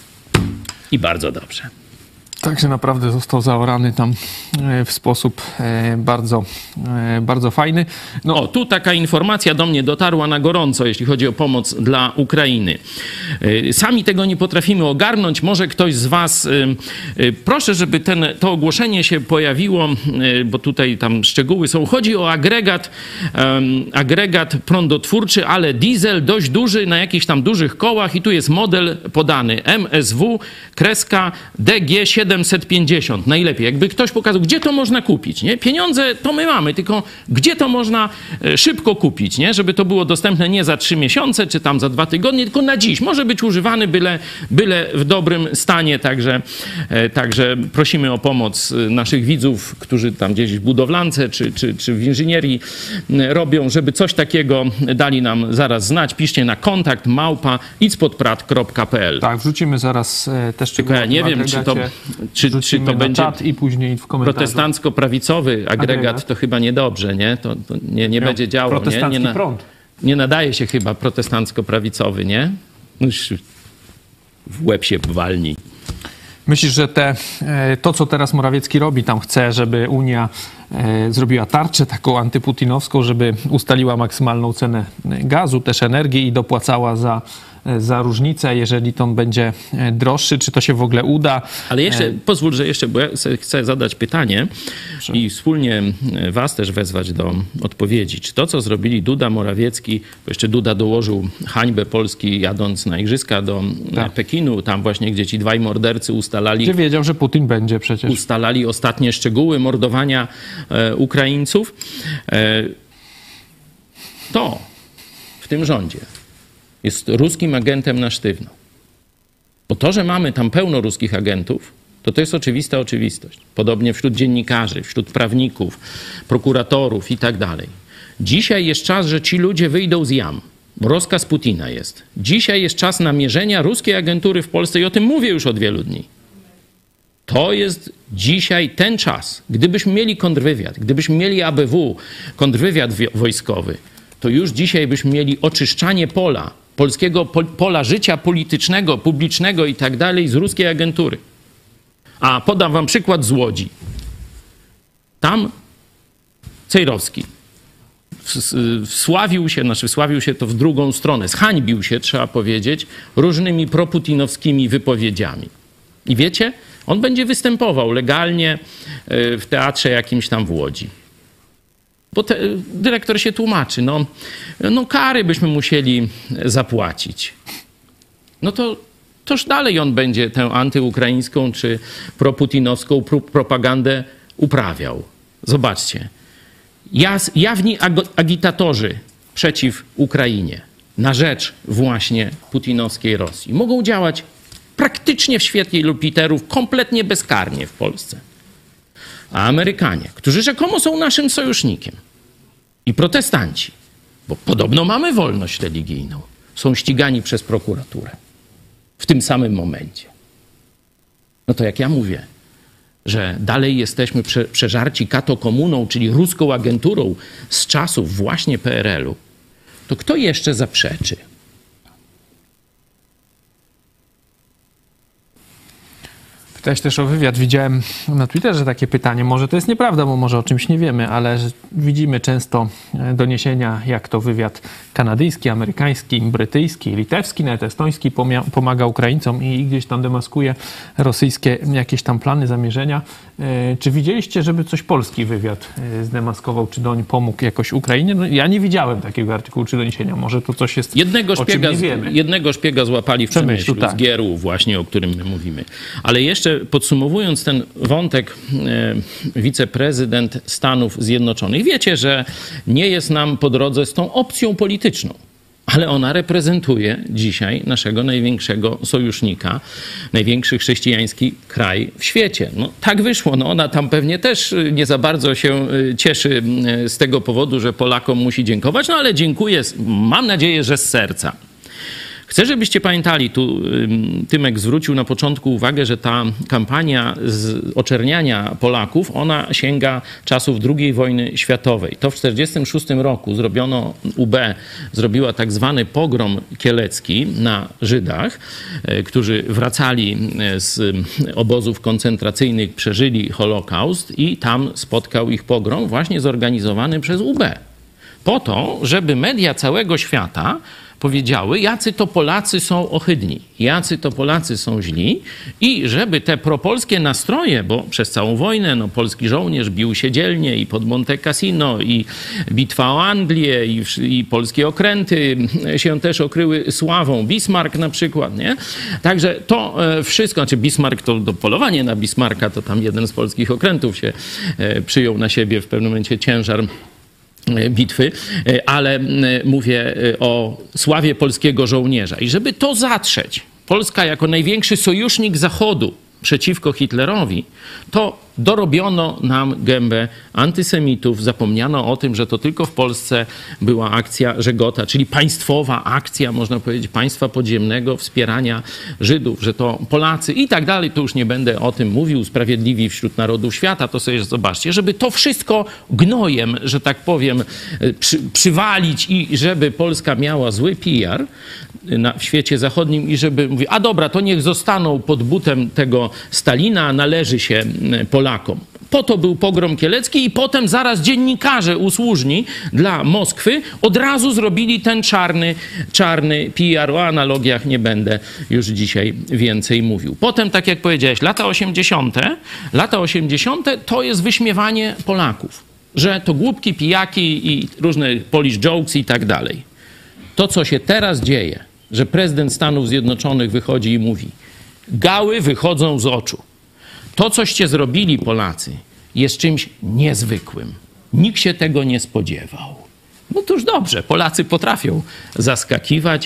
I bardzo dobrze. Także naprawdę został zaorany tam e, w sposób e, bardzo, e, bardzo fajny. No, O, tu taka informacja do mnie dotarła na gorąco, jeśli chodzi o pomoc dla Ukrainy. Y, Sami tego nie potrafimy ogarnąć. Może ktoś z was... y, y, Proszę, żeby ten, to ogłoszenie się pojawiło, y, bo tutaj tam szczegóły są. Chodzi o agregat, em, agregat prądotwórczy, ale diesel dość duży, na jakichś tam dużych kołach i tu jest model podany. M S W, kreska D G siedemset pięćdziesiąt. Najlepiej. Jakby ktoś pokazał, gdzie to można kupić, nie? Pieniądze to my mamy, tylko gdzie to można e, szybko kupić, nie? Żeby to było dostępne nie za trzy miesiące, czy tam za dwa tygodnie, tylko na dziś. Może być używany byle, byle w dobrym stanie, także, e, także prosimy o pomoc e, naszych widzów, którzy tam gdzieś w budowlance, czy, czy, czy w inżynierii m, robią, żeby coś takiego dali nam zaraz znać. Piszcie na kontakt małpa idźpodprat kropka p l. tak, wrzucimy zaraz e, też Tylko ja nie wiem, czy to, czy, czy to będzie czat i później w komentarzu. protestancko-prawicowy agregat, Agregat. to chyba niedobrze, nie? To, to nie, nie Miał będzie działo, nie? protestancki Nie, na, prąd. nie nadaje się chyba protestancko-prawicowy, nie? Już w łeb się walni. Myślisz, że te, e, to, co teraz Morawiecki robi, tam chce, żeby Unia e, zrobiła tarczę taką antyputinowską, żeby ustaliła maksymalną cenę gazu, też energii i dopłacała za, za różnicę, jeżeli to będzie droższy, czy to się w ogóle uda? Ale jeszcze, pozwól, że jeszcze, bo ja se- chcę zadać pytanie i wspólnie was też wezwać do odpowiedzi. Czy to, co zrobili Duda, Morawiecki, bo jeszcze Duda dołożył hańbę Polski jadąc na igrzyska do Tak. Pekinu, tam właśnie, gdzie ci dwaj mordercy ustalali Gdzie wiedział, że Putin będzie przecież. ustalali ostatnie szczegóły mordowania e, Ukraińców, e, to w tym rządzie jest ruskim agentem na sztywno. Bo to, że mamy tam pełno ruskich agentów, to to jest oczywista oczywistość. Podobnie wśród dziennikarzy, wśród prawników, prokuratorów i tak dalej. Dzisiaj jest czas, że ci ludzie wyjdą z jam. Rozkaz Putina jest. Dzisiaj jest czas namierzenia ruskiej agentury w Polsce i o tym mówię już od wielu dni. To jest dzisiaj ten czas. Gdybyśmy mieli kontrwywiad, gdybyśmy mieli A B W, kontrwywiad wi- wojskowy, to już dzisiaj byśmy mieli oczyszczanie pola, polskiego pol- pola życia politycznego, publicznego i tak dalej z ruskiej agentury. A podam wam przykład z Łodzi. Tam Cejrowski w- wsławił się, znaczy wsławił się to w drugą stronę, zhańbił się, trzeba powiedzieć, różnymi proputinowskimi wypowiedziami. I wiecie, on będzie występował legalnie y, w teatrze jakimś tam w Łodzi. Bo te, dyrektor się tłumaczy, no, no kary byśmy musieli zapłacić. No to toż dalej on będzie tę antyukraińską czy proputinowską pro- propagandę uprawiał. Zobaczcie. Jas, jawni ag- agitatorzy przeciw Ukrainie na rzecz właśnie putinowskiej Rosji mogą działać praktycznie w świetle Jupiterów kompletnie bezkarnie w Polsce. A Amerykanie, którzy rzekomo są naszym sojusznikiem, i protestanci, bo podobno mamy wolność religijną, są ścigani przez prokuraturę w tym samym momencie. No to jak ja mówię, że dalej jesteśmy prze, przeżarci katokomuną, czyli ruską agenturą z czasów właśnie P R L u, to kto jeszcze zaprzeczy? Pytałeś też o wywiad. Widziałem na Twitterze takie pytanie. Może to jest nieprawda, bo może o czymś nie wiemy, ale widzimy często doniesienia, jak to wywiad kanadyjski, amerykański, brytyjski, litewski, nawet estoński pomaga Ukraińcom i gdzieś tam demaskuje rosyjskie jakieś tam plany, zamierzenia. Czy widzieliście, żeby coś polski wywiad zdemaskował, czy doń pomógł jakoś Ukrainie? No, ja nie widziałem takiego artykułu czy doniesienia. Może to coś jest, jednego o szpiega, czym nie wiemy. Jednego szpiega złapali w Przemyślu, tak. z Gieru właśnie, o którym my mówimy. Ale jeszcze podsumowując ten wątek, e, wiceprezydent Stanów Zjednoczonych. Wiecie, że nie jest nam po drodze z tą opcją polityczną, ale ona reprezentuje dzisiaj naszego największego sojusznika, największy chrześcijański kraj w świecie. No, tak wyszło. No, ona tam pewnie też nie za bardzo się cieszy z tego powodu, że Polakom musi dziękować, no ale dziękuję, mam nadzieję, że z serca. Chcę, żebyście pamiętali, tu Tymek zwrócił na początku uwagę, że ta kampania z oczerniania Polaków, ona sięga czasów drugiej wojny światowej. To w tysiąc dziewięćset czterdziestym szóstym roku zrobiono, U B zrobiła tak zwany pogrom kielecki na Żydach, którzy wracali z obozów koncentracyjnych, przeżyli Holokaust i tam spotkał ich pogrom właśnie zorganizowany przez U B. Po to, żeby media całego świata powiedziały, jacy to Polacy są ohydni, jacy to Polacy są źli i żeby te propolskie nastroje, bo przez całą wojnę no, polski żołnierz bił się dzielnie i pod Monte Cassino, i bitwa o Anglię, i, i polskie okręty się też okryły sławą, Bismarck na przykład, nie? Także to wszystko, znaczy Bismarck to, to polowanie na Bismarcka, to tam jeden z polskich okrętów się przyjął na siebie w pewnym momencie ciężar bitwy, ale mówię o sławie polskiego żołnierza. I żeby to zatrzeć, Polska jako największy sojusznik Zachodu przeciwko Hitlerowi, to dorobiono nam gębę antysemitów. Zapomniano o tym, że to tylko w Polsce była akcja Żegota, czyli państwowa akcja, można powiedzieć, państwa podziemnego wspierania Żydów, że to Polacy i tak dalej. To już nie będę o tym mówił. Sprawiedliwi wśród narodów świata, to sobie zobaczcie. Żeby to wszystko gnojem, że tak powiem, przy, przywalić i żeby Polska miała zły P R na, w świecie zachodnim i żeby mówić, a dobra, to niech zostaną pod butem tego Stalina, należy się Polakom. Po to był pogrom kielecki i potem zaraz dziennikarze usłużni dla Moskwy od razu zrobili ten czarny, czarny P R. O analogiach nie będę już dzisiaj więcej mówił. Potem, tak jak powiedziałeś, lata osiemdziesiąte. Lata osiemdziesiąte to jest wyśmiewanie Polaków, że to głupki, pijaki i różne Polish jokes i tak dalej. To, co się teraz dzieje, że prezydent Stanów Zjednoczonych wychodzi i mówi, gały wychodzą z oczu. To, coście zrobili, Polacy, jest czymś niezwykłym. Nikt się tego nie spodziewał. No to już dobrze, Polacy potrafią zaskakiwać.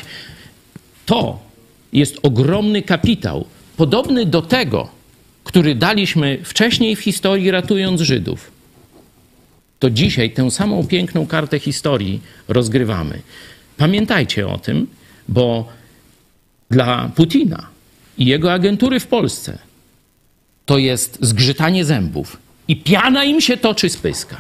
To jest ogromny kapitał, podobny do tego, który daliśmy wcześniej w historii, ratując Żydów. To dzisiaj tę samą piękną kartę historii rozgrywamy. Pamiętajcie o tym, bo dla Putina i jego agentury w Polsce to jest zgrzytanie zębów i piana im się toczy z pyska.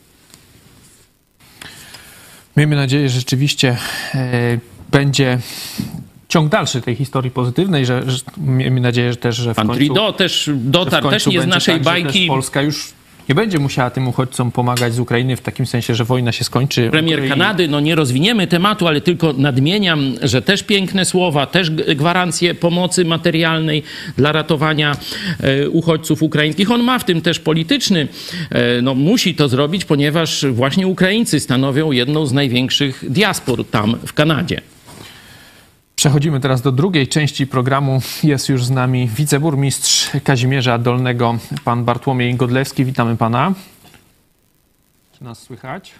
Miejmy nadzieję, że rzeczywiście e, będzie ciąg dalszy tej historii pozytywnej, że, że miejmy nadzieję, że też, że w Pan końcu... Trudeau też dotarł, też nie z naszej tak, bajki. Polska już nie będzie musiała tym uchodźcom pomagać z Ukrainy w takim sensie, że wojna się skończy. Premier Kanady, no nie rozwiniemy tematu, ale tylko nadmieniam, że też piękne słowa, też gwarancje pomocy materialnej dla ratowania e, uchodźców ukraińskich. On ma w tym też polityczny, e, no musi to zrobić, ponieważ właśnie Ukraińcy stanowią jedną z największych diaspor tam w Kanadzie. Przechodzimy teraz do drugiej części programu. Jest już z nami wiceburmistrz Kazimierza Dolnego, pan Bartłomiej Godlewski. Witamy pana. Czy nas słychać?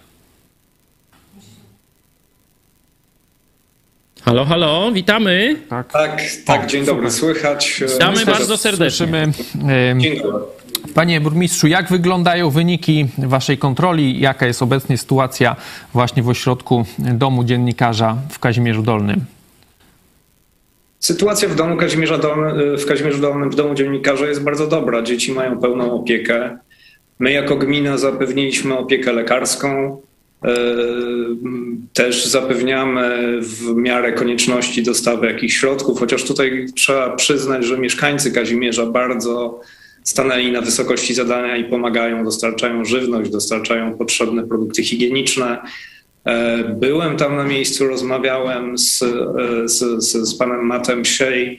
Halo, halo, witamy. Tak, tak, tak dzień dobry, słychać. Witamy Myślę, bardzo serdecznie. Słyszymy. Dzień dobry. Panie burmistrzu, jak wyglądają wyniki waszej kontroli? Jaka jest obecnie sytuacja właśnie w ośrodku Domu Dziennikarza w Kazimierzu Dolnym? Sytuacja w domu Kazimierza Dolnym, w Kazimierzu Dolnym, w Domu Dziennikarza jest bardzo dobra. Dzieci mają pełną opiekę. My jako gmina zapewniliśmy opiekę lekarską. Też zapewniamy w miarę konieczności dostawy jakichś środków, chociaż tutaj trzeba przyznać, że mieszkańcy Kazimierza bardzo stanęli na wysokości zadania i pomagają, dostarczają żywność, dostarczają potrzebne produkty higieniczne. Byłem tam na miejscu, rozmawiałem z, z, z, z panem Mattem Shea,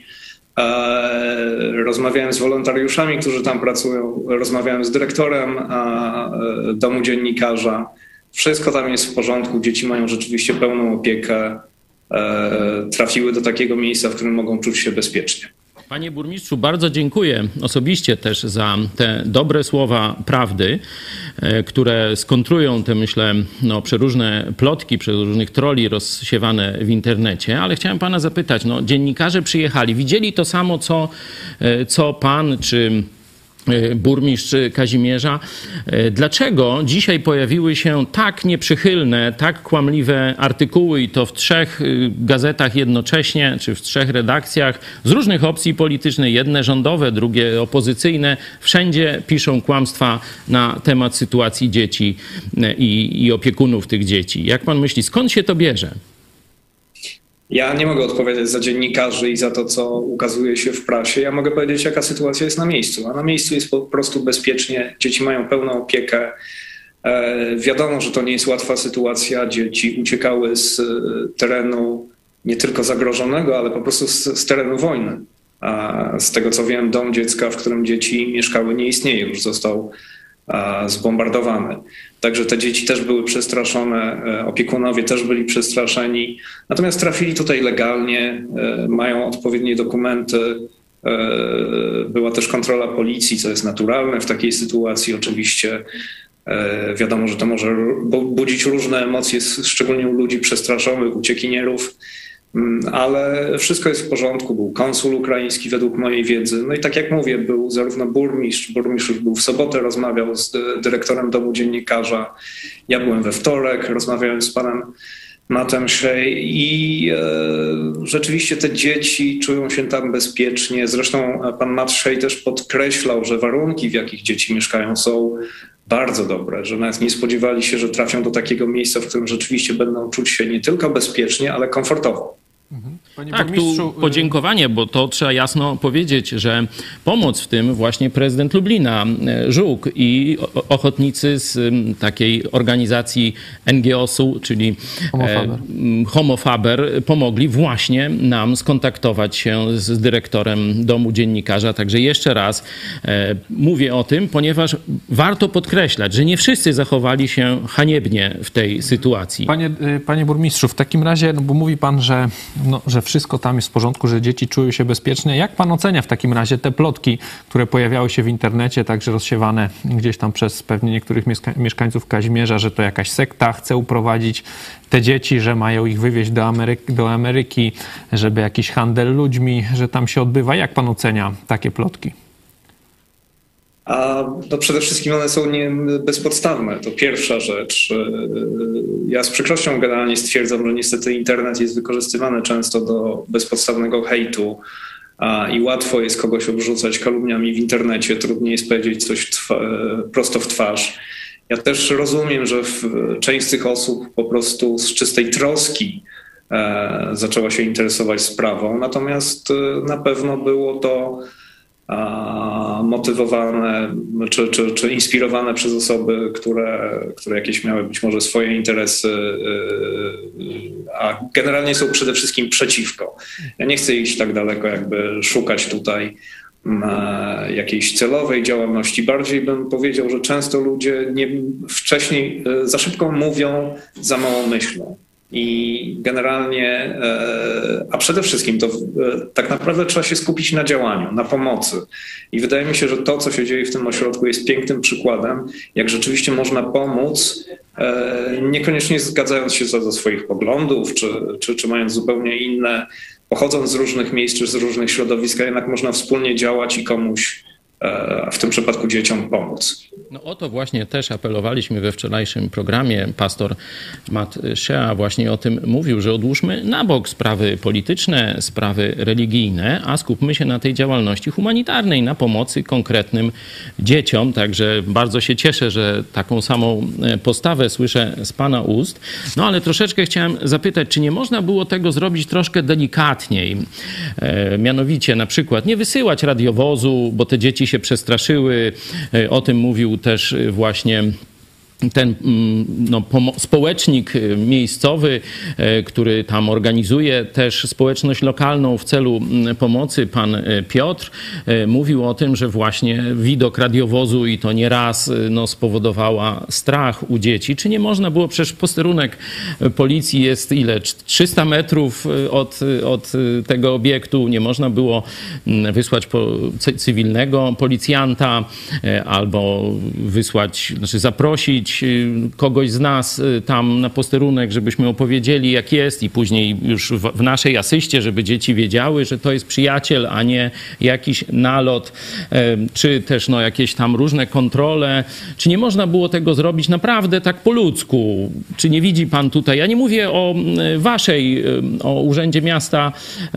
rozmawiałem z wolontariuszami, którzy tam pracują, rozmawiałem z dyrektorem Domu Dziennikarza. Wszystko tam jest w porządku, dzieci mają rzeczywiście pełną opiekę, trafiły do takiego miejsca, w którym mogą czuć się bezpiecznie. Panie burmistrzu, bardzo dziękuję osobiście też za te dobre słowa prawdy, które skontrują te, myślę, no, przeróżne plotki, przeróżnych troli rozsiewane w internecie, ale chciałem pana zapytać, no, dziennikarze przyjechali, widzieli to samo, co, co pan czy burmistrz Kazimierza. Dlaczego dzisiaj pojawiły się tak nieprzychylne, tak kłamliwe artykuły i to w trzech gazetach jednocześnie, czy w trzech redakcjach z różnych opcji politycznych, jedne rządowe, drugie opozycyjne, wszędzie piszą kłamstwa na temat sytuacji dzieci i, i opiekunów tych dzieci. Jak pan myśli, skąd się to bierze? Ja nie mogę odpowiadać za dziennikarzy i za to, co ukazuje się w prasie. Ja mogę powiedzieć, jaka sytuacja jest na miejscu. A na miejscu jest po prostu bezpiecznie. Dzieci mają pełną opiekę. E, wiadomo, że to nie jest łatwa sytuacja. Dzieci uciekały z terenu nie tylko zagrożonego, ale po prostu z, z terenu wojny. A z tego, co wiem, dom dziecka, w którym dzieci mieszkały, nie istnieje. Już został zbombardowany. Także te dzieci też były przestraszone, opiekunowie też byli przestraszeni. Natomiast trafili tutaj legalnie, mają odpowiednie dokumenty. Była też kontrola policji, co jest naturalne w takiej sytuacji. Oczywiście wiadomo, że to może budzić różne emocje, szczególnie u ludzi przestraszonych, uciekinierów. Ale wszystko jest w porządku. Był konsul ukraiński według mojej wiedzy. No i tak jak mówię, był zarówno burmistrz, burmistrz był w sobotę, rozmawiał z dyrektorem Domu Dziennikarza. Ja byłem we wtorek, rozmawiałem z panem Mattem Shea i e, rzeczywiście te dzieci czują się tam bezpiecznie. Zresztą pan Matt Shea też podkreślał, że warunki, w jakich dzieci mieszkają, są bardzo dobre, że nawet nie spodziewali się, że trafią do takiego miejsca, w którym rzeczywiście będą czuć się nie tylko bezpiecznie, ale komfortowo. Panie tak, tu podziękowanie, bo to trzeba jasno powiedzieć, że pomoc w tym właśnie prezydent Lublina, Żuk i ochotnicy z takiej organizacji N G O S-u, czyli Homofaber. Homofaber, pomogli właśnie nam skontaktować się z dyrektorem Domu Dziennikarza. Także jeszcze raz mówię o tym, ponieważ warto podkreślać, że nie wszyscy zachowali się haniebnie w tej sytuacji. Panie, panie burmistrzu, w takim razie, no bo mówi pan, że No, że wszystko tam jest w porządku, że dzieci czują się bezpiecznie. Jak pan ocenia w takim razie te plotki, które pojawiały się w internecie, także rozsiewane gdzieś tam przez pewnie niektórych mieszka- mieszkańców Kazimierza, że to jakaś sekta chce uprowadzić te dzieci, że mają ich wywieźć do Ameryki, do Ameryki, żeby jakiś handel ludźmi, że tam się odbywa. Jak pan ocenia takie plotki? A no przede wszystkim one są nie bezpodstawne. To pierwsza rzecz. Ja z przykrością generalnie stwierdzam, że niestety internet jest wykorzystywany często do bezpodstawnego hejtu a, i łatwo jest kogoś obrzucać kalumniami w internecie. Trudniej jest powiedzieć coś twa- prosto w twarz. Ja też rozumiem, że w, część z tych osób po prostu z czystej troski e, zaczęła się interesować sprawą. Natomiast e, na pewno było to motywowane czy, czy, czy inspirowane przez osoby, które, które jakieś miały być może swoje interesy, a generalnie są przede wszystkim przeciwko. Ja nie chcę iść tak daleko, jakby szukać tutaj jakiejś celowej działalności. Bardziej bym powiedział, że często ludzie nie, wcześniej za szybko mówią, za mało myślą. I generalnie, a przede wszystkim to tak naprawdę trzeba się skupić na działaniu, na pomocy. I wydaje mi się, że to, co się dzieje w tym ośrodku, jest pięknym przykładem, jak rzeczywiście można pomóc, niekoniecznie zgadzając się co do swoich poglądów, czy, czy, czy mając zupełnie inne, pochodząc z różnych miejsc, czy z różnych środowisk, a jednak można wspólnie działać i komuś, w tym przypadku dzieciom, pomóc. No o to właśnie też apelowaliśmy we wczorajszym programie. Pastor Matt Shea właśnie o tym mówił, że odłóżmy na bok sprawy polityczne, sprawy religijne, a skupmy się na tej działalności humanitarnej, na pomocy konkretnym dzieciom. Także bardzo się cieszę, że taką samą postawę słyszę z Pana ust. No ale troszeczkę chciałem zapytać, czy nie można było tego zrobić troszkę delikatniej? E, mianowicie na przykład nie wysyłać radiowozu, bo te dzieci się przestraszyły. E, o tym mówił też właśnie ten no, społecznik miejscowy, który tam organizuje też społeczność lokalną w celu pomocy, pan Piotr, mówił o tym, że właśnie widok radiowozu i to nie raz no, spowodowała strach u dzieci. Czy nie można było, przecież posterunek policji jest ile? trzysta metrów od, od tego obiektu. Nie można było wysłać po, cywilnego policjanta albo wysłać, znaczy zaprosić kogoś z nas tam na posterunek, żebyśmy opowiedzieli, jak jest, i później już w, w naszej asyście, żeby dzieci wiedziały, że to jest przyjaciel, a nie jakiś nalot, czy też no, jakieś tam różne kontrole. Czy nie można było tego zrobić naprawdę tak po ludzku? Czy nie widzi pan tutaj, ja nie mówię o waszej, o Urzędzie Miasta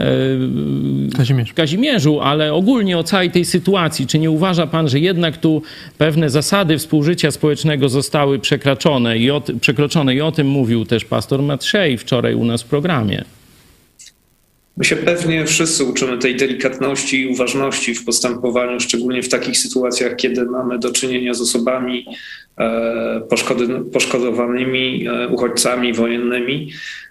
Kazimierz. w Kazimierzu, ale ogólnie o całej tej sytuacji. Czy nie uważa pan, że jednak tu pewne zasady współżycia społecznego zostały przekroczone i o, przekroczone i o tym mówił też pastor Matt Shea wczoraj u nas w programie? My się pewnie wszyscy uczymy tej delikatności i uważności w postępowaniu, szczególnie w takich sytuacjach, kiedy mamy do czynienia z osobami e, poszkody, poszkodowanymi, e, uchodźcami wojennymi.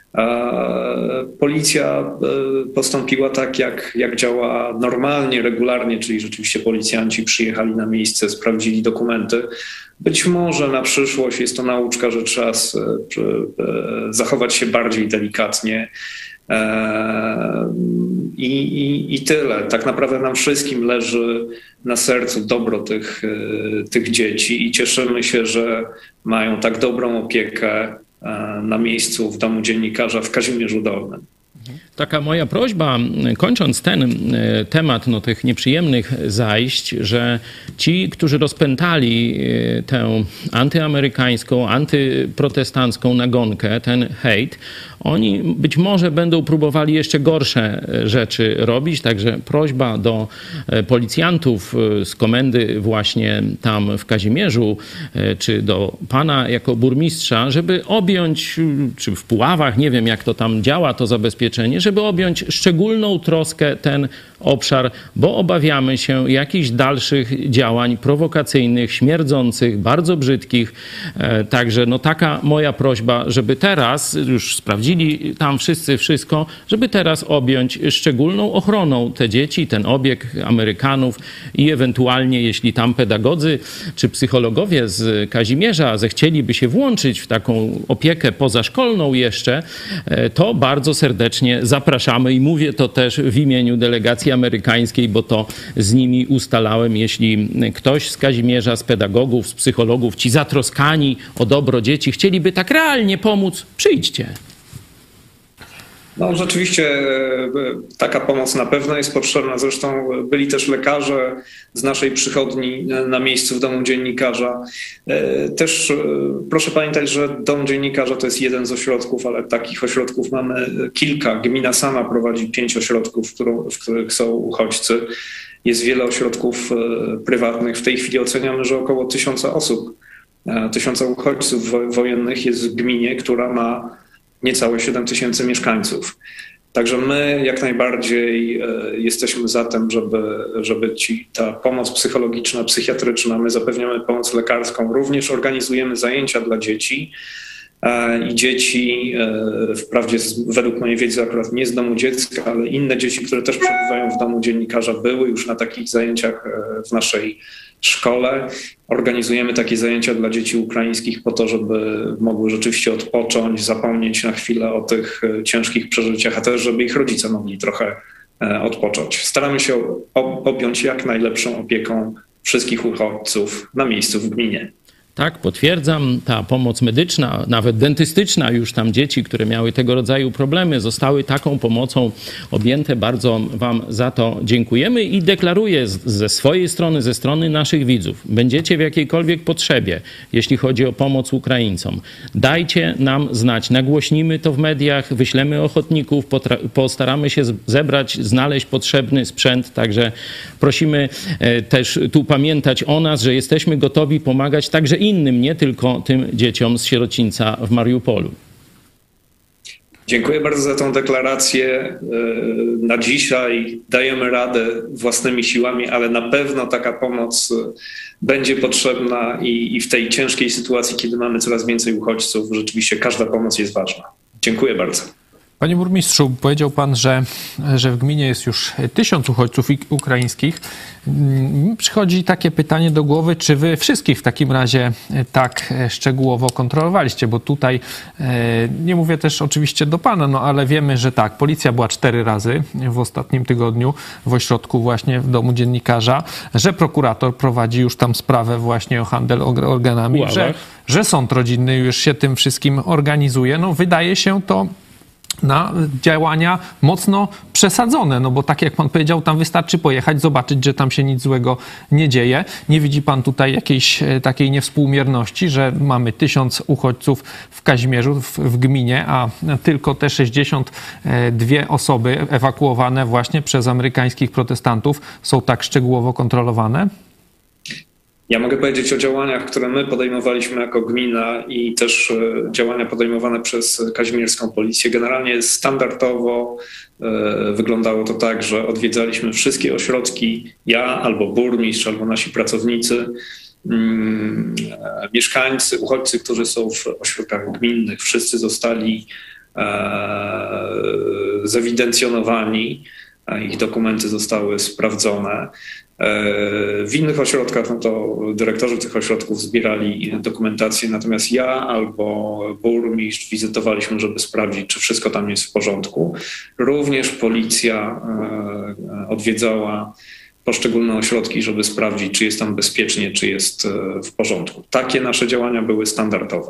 Policja postąpiła tak, jak, jak działa normalnie, regularnie, czyli rzeczywiście policjanci przyjechali na miejsce, sprawdzili dokumenty. Być może na przyszłość jest to nauczka, że trzeba zachować się bardziej delikatnie. I, i, I tyle. Tak naprawdę nam wszystkim leży na sercu dobro tych, tych dzieci i cieszymy się, że mają tak dobrą opiekę na miejscu w Domu Dziennikarza w Kazimierzu Dolnym. Taka moja prośba, kończąc ten temat no, tych nieprzyjemnych zajść, że ci, którzy rozpętali tę antyamerykańską, antyprotestancką nagonkę, ten hejt, oni być może będą próbowali jeszcze gorsze rzeczy robić, także prośba do policjantów z komendy właśnie tam w Kazimierzu, czy do pana jako burmistrza, żeby objąć, czy w Puławach, nie wiem jak to tam działa, to zabezpieczenie, żeby objąć szczególną troskę ten obszar, bo obawiamy się jakichś dalszych działań prowokacyjnych, śmierdzących, bardzo brzydkich. Także no taka moja prośba, żeby teraz, już sprawdzili tam wszyscy wszystko, żeby teraz objąć szczególną ochroną te dzieci, ten obieg Amerykanów i ewentualnie, jeśli tam pedagodzy czy psychologowie z Kazimierza zechcieliby się włączyć w taką opiekę pozaszkolną jeszcze, to bardzo serdecznie zapraszamy i mówię to też w imieniu delegacji amerykańskiej, bo to z nimi ustalałem. Jeśli ktoś z Kazimierza, z pedagogów, z psychologów, ci zatroskani o dobro dzieci chcieliby tak realnie pomóc, przyjdźcie. No rzeczywiście taka pomoc na pewno jest potrzebna. Zresztą byli też lekarze z naszej przychodni na miejscu w Domu Dziennikarza. Też proszę pamiętać, że Dom Dziennikarza to jest jeden z ośrodków, ale takich ośrodków mamy kilka. Gmina sama prowadzi pięć ośrodków, w których są uchodźcy. Jest wiele ośrodków prywatnych. W tej chwili oceniamy, że około tysiąca osób, tysiąca uchodźców wojennych jest w gminie, która ma niecałe siedem tysięcy mieszkańców. Także my jak najbardziej jesteśmy za tym, żeby, żeby ci, ta pomoc psychologiczna, psychiatryczna, my zapewniamy pomoc lekarską, również organizujemy zajęcia dla dzieci i dzieci, wprawdzie według mojej wiedzy akurat nie z Domu Dziecka, ale inne dzieci, które też przebywają w Domu Dziennikarza, były już na takich zajęciach w naszej szkole. Organizujemy takie zajęcia dla dzieci ukraińskich po to, żeby mogły rzeczywiście odpocząć, zapomnieć na chwilę o tych ciężkich przeżyciach, a też żeby ich rodzice mogli trochę odpocząć. Staramy się objąć jak najlepszą opieką wszystkich uchodźców na miejscu w gminie. Tak, potwierdzam, ta pomoc medyczna, nawet dentystyczna, już tam dzieci, które miały tego rodzaju problemy, zostały taką pomocą objęte. Bardzo wam za to dziękujemy i deklaruję ze swojej strony, ze strony naszych widzów, będziecie w jakiejkolwiek potrzebie, jeśli chodzi o pomoc Ukraińcom, dajcie nam znać, nagłośnimy to w mediach, wyślemy ochotników, postaramy się zebrać, znaleźć potrzebny sprzęt, także prosimy też tu pamiętać o nas, że jesteśmy gotowi pomagać także innym, nie tylko tym dzieciom z sierocińca w Mariupolu. Dziękuję bardzo za tą deklarację. Na dzisiaj dajemy radę własnymi siłami, ale na pewno taka pomoc będzie potrzebna i, i w tej ciężkiej sytuacji, kiedy mamy coraz więcej uchodźców, rzeczywiście każda pomoc jest ważna. Dziękuję bardzo. Panie burmistrzu, powiedział pan, że, że w gminie jest już tysiąc uchodźców ukraińskich. Przychodzi takie pytanie do głowy, czy wy wszystkich w takim razie tak szczegółowo kontrolowaliście? Bo tutaj, nie mówię też oczywiście do pana, no ale wiemy, że tak, policja była cztery razy w ostatnim tygodniu w ośrodku właśnie w domu dziennikarza, że prokurator prowadzi już tam sprawę właśnie o handel organami, że, że sąd rodzinny już się tym wszystkim organizuje. No wydaje się to na działania mocno przesadzone, no bo tak jak pan powiedział, tam wystarczy pojechać, zobaczyć, że tam się nic złego nie dzieje. Nie widzi pan tutaj jakiejś takiej niewspółmierności, że mamy tysiąc uchodźców w Kazimierzu, w, w gminie, a tylko te sześćdziesiąt dwie osoby ewakuowane właśnie przez amerykańskich protestantów są tak szczegółowo kontrolowane? Ja mogę powiedzieć o działaniach, które my podejmowaliśmy jako gmina i też działania podejmowane przez kazimierską policję. Generalnie standardowo wyglądało to tak, że odwiedzaliśmy wszystkie ośrodki, ja albo burmistrz, albo nasi pracownicy, mieszkańcy, uchodźcy, którzy są w ośrodkach gminnych. Wszyscy zostali zewidencjonowani, ich dokumenty zostały sprawdzone. W innych ośrodkach no to dyrektorzy tych ośrodków zbierali dokumentację, natomiast ja albo burmistrz wizytowaliśmy, żeby sprawdzić, czy wszystko tam jest w porządku. Również policja odwiedzała poszczególne ośrodki, żeby sprawdzić, czy jest tam bezpiecznie, czy jest w porządku. Takie nasze działania były standardowe.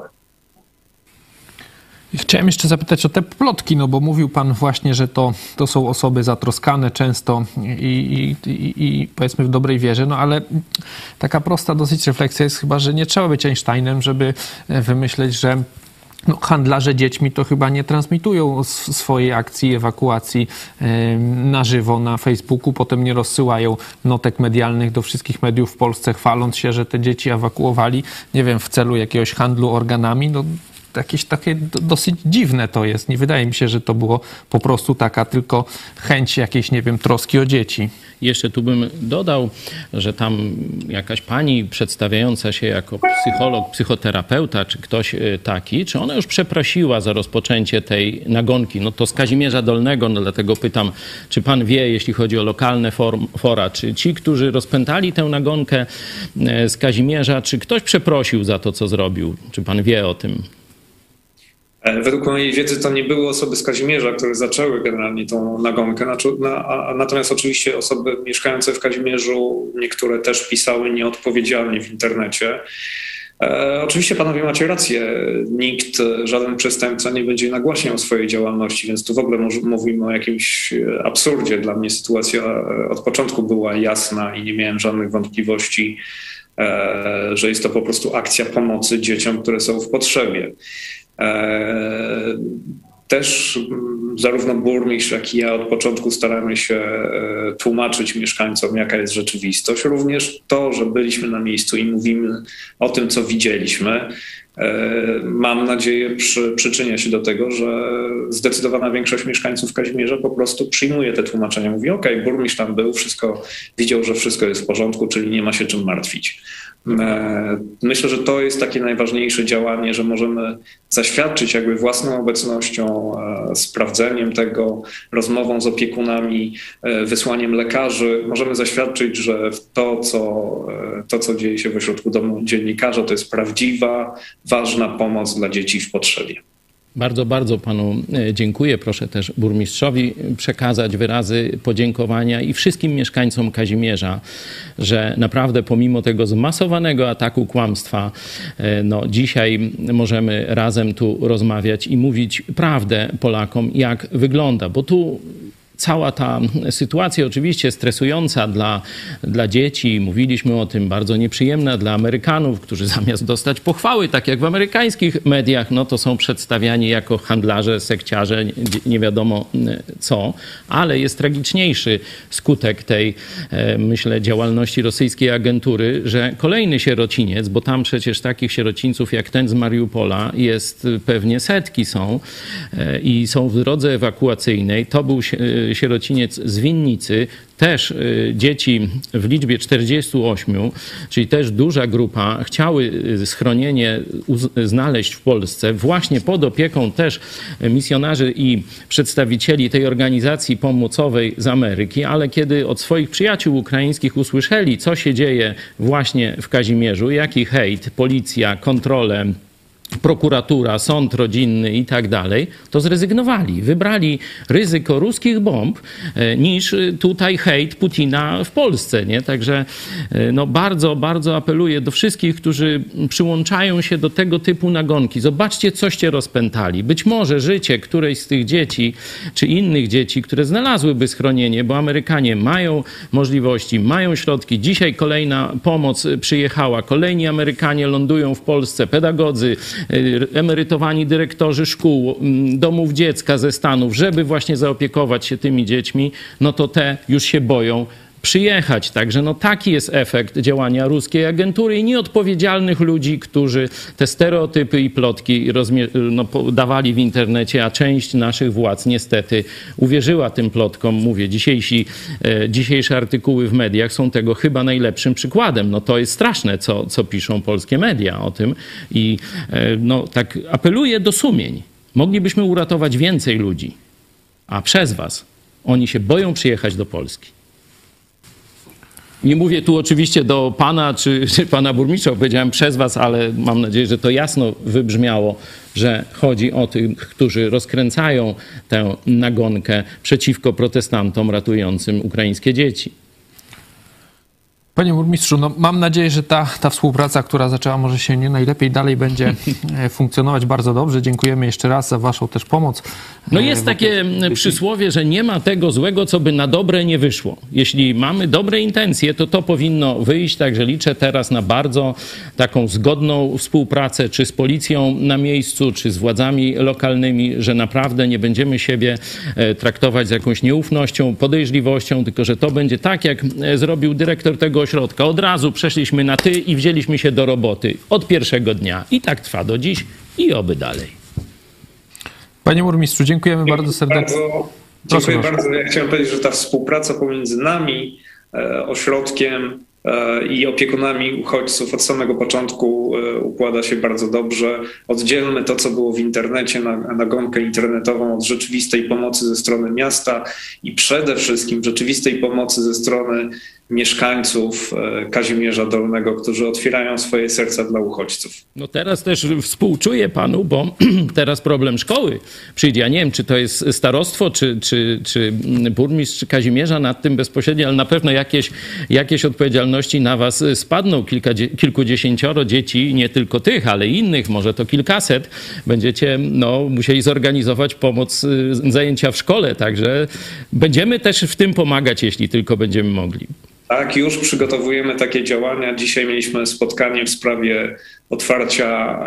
Chciałem jeszcze zapytać o te plotki, no bo mówił pan właśnie, że to, to są osoby zatroskane często i, i, i, i powiedzmy w dobrej wierze, no ale taka prosta dosyć refleksja jest chyba, że nie trzeba być Einsteinem, żeby wymyśleć, że no, handlarze dziećmi to chyba nie transmitują swojej akcji ewakuacji na żywo na Facebooku, potem nie rozsyłają notek medialnych do wszystkich mediów w Polsce, chwaląc się, że te dzieci ewakuowali, nie wiem, w celu jakiegoś handlu organami. No, jakieś takie dosyć dziwne to jest. Nie wydaje mi się, że to było po prostu taka tylko chęć jakiejś, nie wiem, troski o dzieci. Jeszcze tu bym dodał, że tam jakaś pani przedstawiająca się jako psycholog, psychoterapeuta, czy ktoś taki, czy ona już przeprosiła za rozpoczęcie tej nagonki? No to z Kazimierza Dolnego, no dlatego pytam, czy pan wie, jeśli chodzi o lokalne form, fora, czy ci, którzy rozpętali tę nagonkę z Kazimierza, czy ktoś przeprosił za to, co zrobił? Czy pan wie o tym? Według mojej wiedzy to nie były osoby z Kazimierza, które zaczęły generalnie tą nagonkę. Natomiast oczywiście osoby mieszkające w Kazimierzu, niektóre też pisały nieodpowiedzialnie w internecie. E, oczywiście panowie macie rację. Nikt, żaden przestępca nie będzie nagłaśniał swojej działalności, więc tu w ogóle mówimy o jakimś absurdzie. Dla mnie sytuacja od początku była jasna i nie miałem żadnych wątpliwości, e, że jest to po prostu akcja pomocy dzieciom, które są w potrzebie. Też zarówno burmistrz, jak i ja od początku staramy się tłumaczyć mieszkańcom, jaka jest rzeczywistość. Również to, że byliśmy na miejscu i mówimy o tym, co widzieliśmy, mam nadzieję przy, przyczynia się do tego, że zdecydowana większość mieszkańców Kazimierza po prostu przyjmuje te tłumaczenia. Mówi, okej, burmistrz tam był, wszystko widział, że wszystko jest w porządku, czyli nie ma się czym martwić. Myślę, że to jest takie najważniejsze działanie, że możemy zaświadczyć jakby własną obecnością, sprawdzeniem tego, rozmową z opiekunami, wysłaniem lekarzy. Możemy zaświadczyć, że to, co, to, co dzieje się w ośrodku domu dziennikarza, to jest prawdziwa, ważna pomoc dla dzieci w potrzebie. Bardzo, bardzo panu dziękuję. Proszę też burmistrzowi przekazać wyrazy podziękowania i wszystkim mieszkańcom Kazimierza, że naprawdę pomimo tego zmasowanego ataku kłamstwa, no dzisiaj możemy razem tu rozmawiać i mówić prawdę Polakom, jak wygląda, bo tu cała ta sytuacja oczywiście stresująca dla, dla dzieci, mówiliśmy o tym, bardzo nieprzyjemna dla Amerykanów, którzy zamiast dostać pochwały, tak jak w amerykańskich mediach, no to są przedstawiani jako handlarze, sekciarze, nie, nie wiadomo co, ale jest tragiczniejszy skutek tej, myślę, działalności rosyjskiej agentury, że kolejny sierociniec, bo tam przecież takich sierocińców jak ten z Mariupola jest pewnie setki są i są w drodze ewakuacyjnej, to był sierociniec z Winnicy, też dzieci w liczbie czterdziestu ośmiu, czyli też duża grupa, chciały schronienie znaleźć w Polsce właśnie pod opieką też misjonarzy i przedstawicieli tej organizacji pomocowej z Ameryki, ale kiedy od swoich przyjaciół ukraińskich usłyszeli, co się dzieje właśnie w Kazimierzu, jaki hejt, policja, kontrole, prokuratura, sąd rodzinny i tak dalej, to zrezygnowali. Wybrali ryzyko ruskich bomb niż tutaj hejt Putina w Polsce, nie? Także no bardzo, bardzo apeluję do wszystkich, którzy przyłączają się do tego typu nagonki. Zobaczcie, coście rozpętali. Być może życie którejś z tych dzieci, czy innych dzieci, które znalazłyby schronienie, bo Amerykanie mają możliwości, mają środki. Dzisiaj kolejna pomoc przyjechała. Kolejni Amerykanie lądują w Polsce, pedagodzy, emerytowani dyrektorzy szkół, domów dziecka ze Stanów, żeby właśnie zaopiekować się tymi dziećmi, no to te już się boją przyjechać. Także no taki jest efekt działania ruskiej agentury i nieodpowiedzialnych ludzi, którzy te stereotypy i plotki no, dawali w internecie, a część naszych władz niestety uwierzyła tym plotkom. Mówię, dzisiejsi, e, dzisiejsze artykuły w mediach są tego chyba najlepszym przykładem. No to jest straszne, co, co piszą polskie media o tym i e, no tak apeluję do sumień. Moglibyśmy uratować więcej ludzi, a przez was oni się boją przyjechać do Polski. Nie mówię tu oczywiście do pana czy, czy pana burmistrza, powiedziałem przez was, ale mam nadzieję, że to jasno wybrzmiało, że chodzi o tych, którzy rozkręcają tę nagonkę przeciwko protestantom ratującym ukraińskie dzieci. Panie burmistrzu, no mam nadzieję, że ta, ta współpraca, która zaczęła może się nie najlepiej, dalej będzie funkcjonować bardzo dobrze. Dziękujemy jeszcze raz za waszą też pomoc. No jest takie przysłowie, że nie ma tego złego, co by na dobre nie wyszło. Jeśli mamy dobre intencje, to to powinno wyjść. Także liczę teraz na bardzo taką zgodną współpracę, czy z policją na miejscu, czy z władzami lokalnymi, że naprawdę nie będziemy siebie traktować z jakąś nieufnością, podejrzliwością, tylko że to będzie tak, jak zrobił dyrektor tego ośrodka. Od razu przeszliśmy na ty i wzięliśmy się do roboty od pierwszego dnia. I tak trwa do dziś i oby dalej. Panie burmistrzu, dziękujemy Dziękuję bardzo serdecznie. Bardzo, dziękuję proszę, bardzo. Ja chciałem powiedzieć, że ta współpraca pomiędzy nami, e, ośrodkiem e, i opiekunami uchodźców od samego początku e, układa się bardzo dobrze. Oddzielmy to, co było w internecie, na nagonkę internetową od rzeczywistej pomocy ze strony miasta i przede wszystkim rzeczywistej pomocy ze strony mieszkańców Kazimierza Dolnego, którzy otwierają swoje serca dla uchodźców. No teraz też współczuję panu, bo teraz problem szkoły przyjdzie. Ja nie wiem, czy to jest starostwo, czy, czy, czy burmistrz Kazimierza nad tym bezpośrednio, ale na pewno jakieś, jakieś odpowiedzialności na was spadną. Kilka, kilkudziesięcioro dzieci, nie tylko tych, ale i innych, może to kilkaset, będziecie no, musieli zorganizować pomoc, zajęcia w szkole. Także będziemy też w tym pomagać, jeśli tylko będziemy mogli. Tak, już przygotowujemy takie działania. Dzisiaj mieliśmy spotkanie w sprawie otwarcia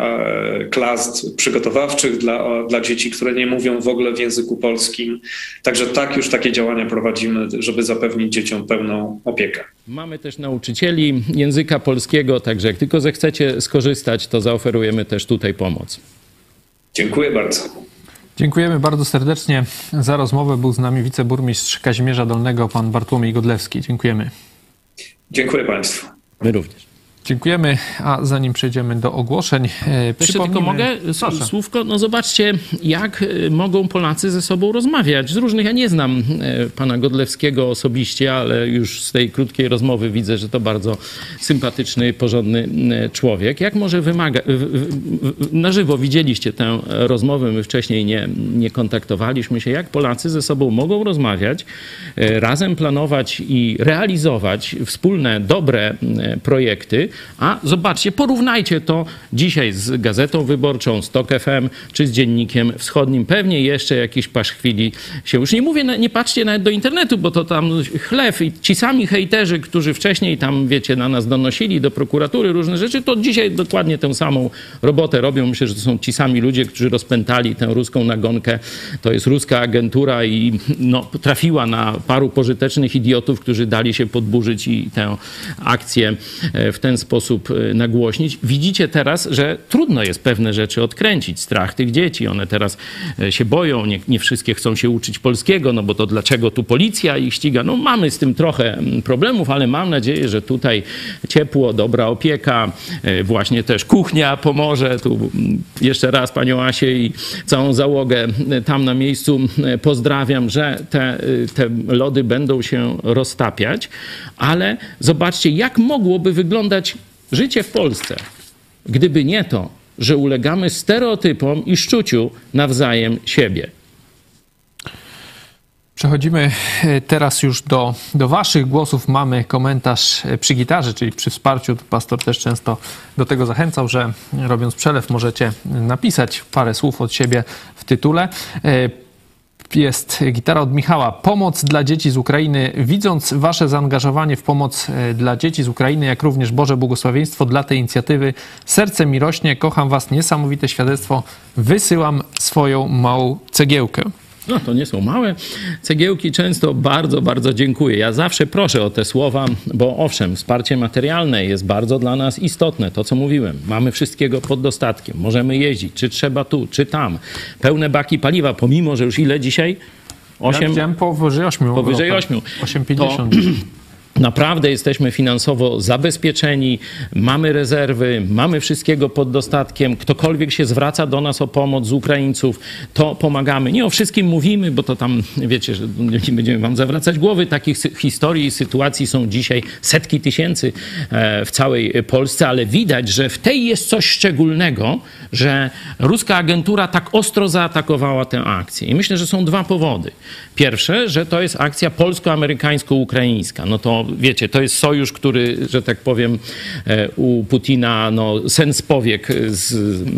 klas przygotowawczych dla, dla dzieci, które nie mówią w ogóle w języku polskim. Także tak, już takie działania prowadzimy, żeby zapewnić dzieciom pełną opiekę. Mamy też nauczycieli języka polskiego, także jak tylko zechcecie skorzystać, to zaoferujemy też tutaj pomoc. Dziękuję bardzo. Dziękujemy bardzo serdecznie za rozmowę. Był z nami wiceburmistrz Kazimierza Dolnego, pan Bartłomiej Godlewski. Dziękujemy. Dziękuję państwu. My również. Dziękujemy, a zanim przejdziemy do ogłoszeń, jeszcze tylko mogę Proszę. słówko? No zobaczcie, jak mogą Polacy ze sobą rozmawiać. Z różnych, ja nie znam pana Godlewskiego osobiście, ale już z tej krótkiej rozmowy widzę, że to bardzo sympatyczny, porządny człowiek. Jak może wymaga... Na żywo widzieliście tę rozmowę, my wcześniej nie, nie kontaktowaliśmy się. Jak Polacy ze sobą mogą rozmawiać, razem planować i realizować wspólne, dobre projekty. A zobaczcie, porównajcie to dzisiaj z Gazetą Wyborczą, z TOK F M czy z Dziennikiem Wschodnim. Pewnie jeszcze jakiś paszkwili się... Już nie mówię, nie patrzcie nawet do internetu, bo to tam chlew i ci sami hejterzy, którzy wcześniej tam, wiecie, na nas donosili do prokuratury różne rzeczy, to dzisiaj dokładnie tę samą robotę robią. Myślę, że to są ci sami ludzie, którzy rozpętali tę ruską nagonkę. To jest ruska agentura i no, trafiła na paru pożytecznych idiotów, którzy dali się podburzyć i tę akcję w ten sposób nagłośnić. Widzicie teraz, że trudno jest pewne rzeczy odkręcić. Strach tych dzieci. One teraz się boją. Nie, nie wszystkie chcą się uczyć polskiego, no bo to dlaczego tu policja ich ściga? No mamy z tym trochę problemów, ale mam nadzieję, że tutaj ciepło, dobra opieka, właśnie też kuchnia pomoże. Tu jeszcze raz panią Asię i całą załogę tam na miejscu pozdrawiam, że te, te lody będą się roztapiać, ale zobaczcie, jak mogłoby wyglądać życie w Polsce, gdyby nie to, że ulegamy stereotypom i szczuciu nawzajem siebie. Przechodzimy teraz już do, do waszych głosów. Mamy komentarz przy gitarze, czyli przy wsparciu. Pastor też często do tego zachęcał, że robiąc przelew możecie napisać parę słów od siebie w tytule. Jest gitara od Michała. Pomoc dla dzieci z Ukrainy. Widząc wasze zaangażowanie w pomoc dla dzieci z Ukrainy, jak również Boże błogosławieństwo dla tej inicjatywy, serce mi rośnie. Kocham was. Niesamowite świadectwo. Wysyłam swoją małą cegiełkę. No to nie są małe cegiełki, często bardzo, bardzo dziękuję. Ja zawsze proszę o te słowa, bo owszem, wsparcie materialne jest bardzo dla nas istotne. To, co mówiłem, mamy wszystkiego pod dostatkiem. Możemy jeździć, czy trzeba tu, czy tam. Pełne baki paliwa, pomimo, że już ile dzisiaj? osiem? Ja widziałem powyżej ośmiu. Powyżej ośmiu. osiem pięćdziesiąt. Naprawdę jesteśmy finansowo zabezpieczeni, mamy rezerwy, mamy wszystkiego pod dostatkiem. Ktokolwiek się zwraca do nas o pomoc z Ukraińców, to pomagamy. Nie o wszystkim mówimy, bo to tam, wiecie, że nie będziemy wam zawracać głowy. Takich historii i sytuacji są dzisiaj setki tysięcy w całej Polsce, ale widać, że w tej jest coś szczególnego, że ruska agentura tak ostro zaatakowała tę akcję. I myślę, że są dwa powody. Pierwsze, że to jest akcja polsko-amerykańsko-ukraińska. No to wiecie, to jest sojusz, który, że tak powiem, u Putina no, sens powiek z,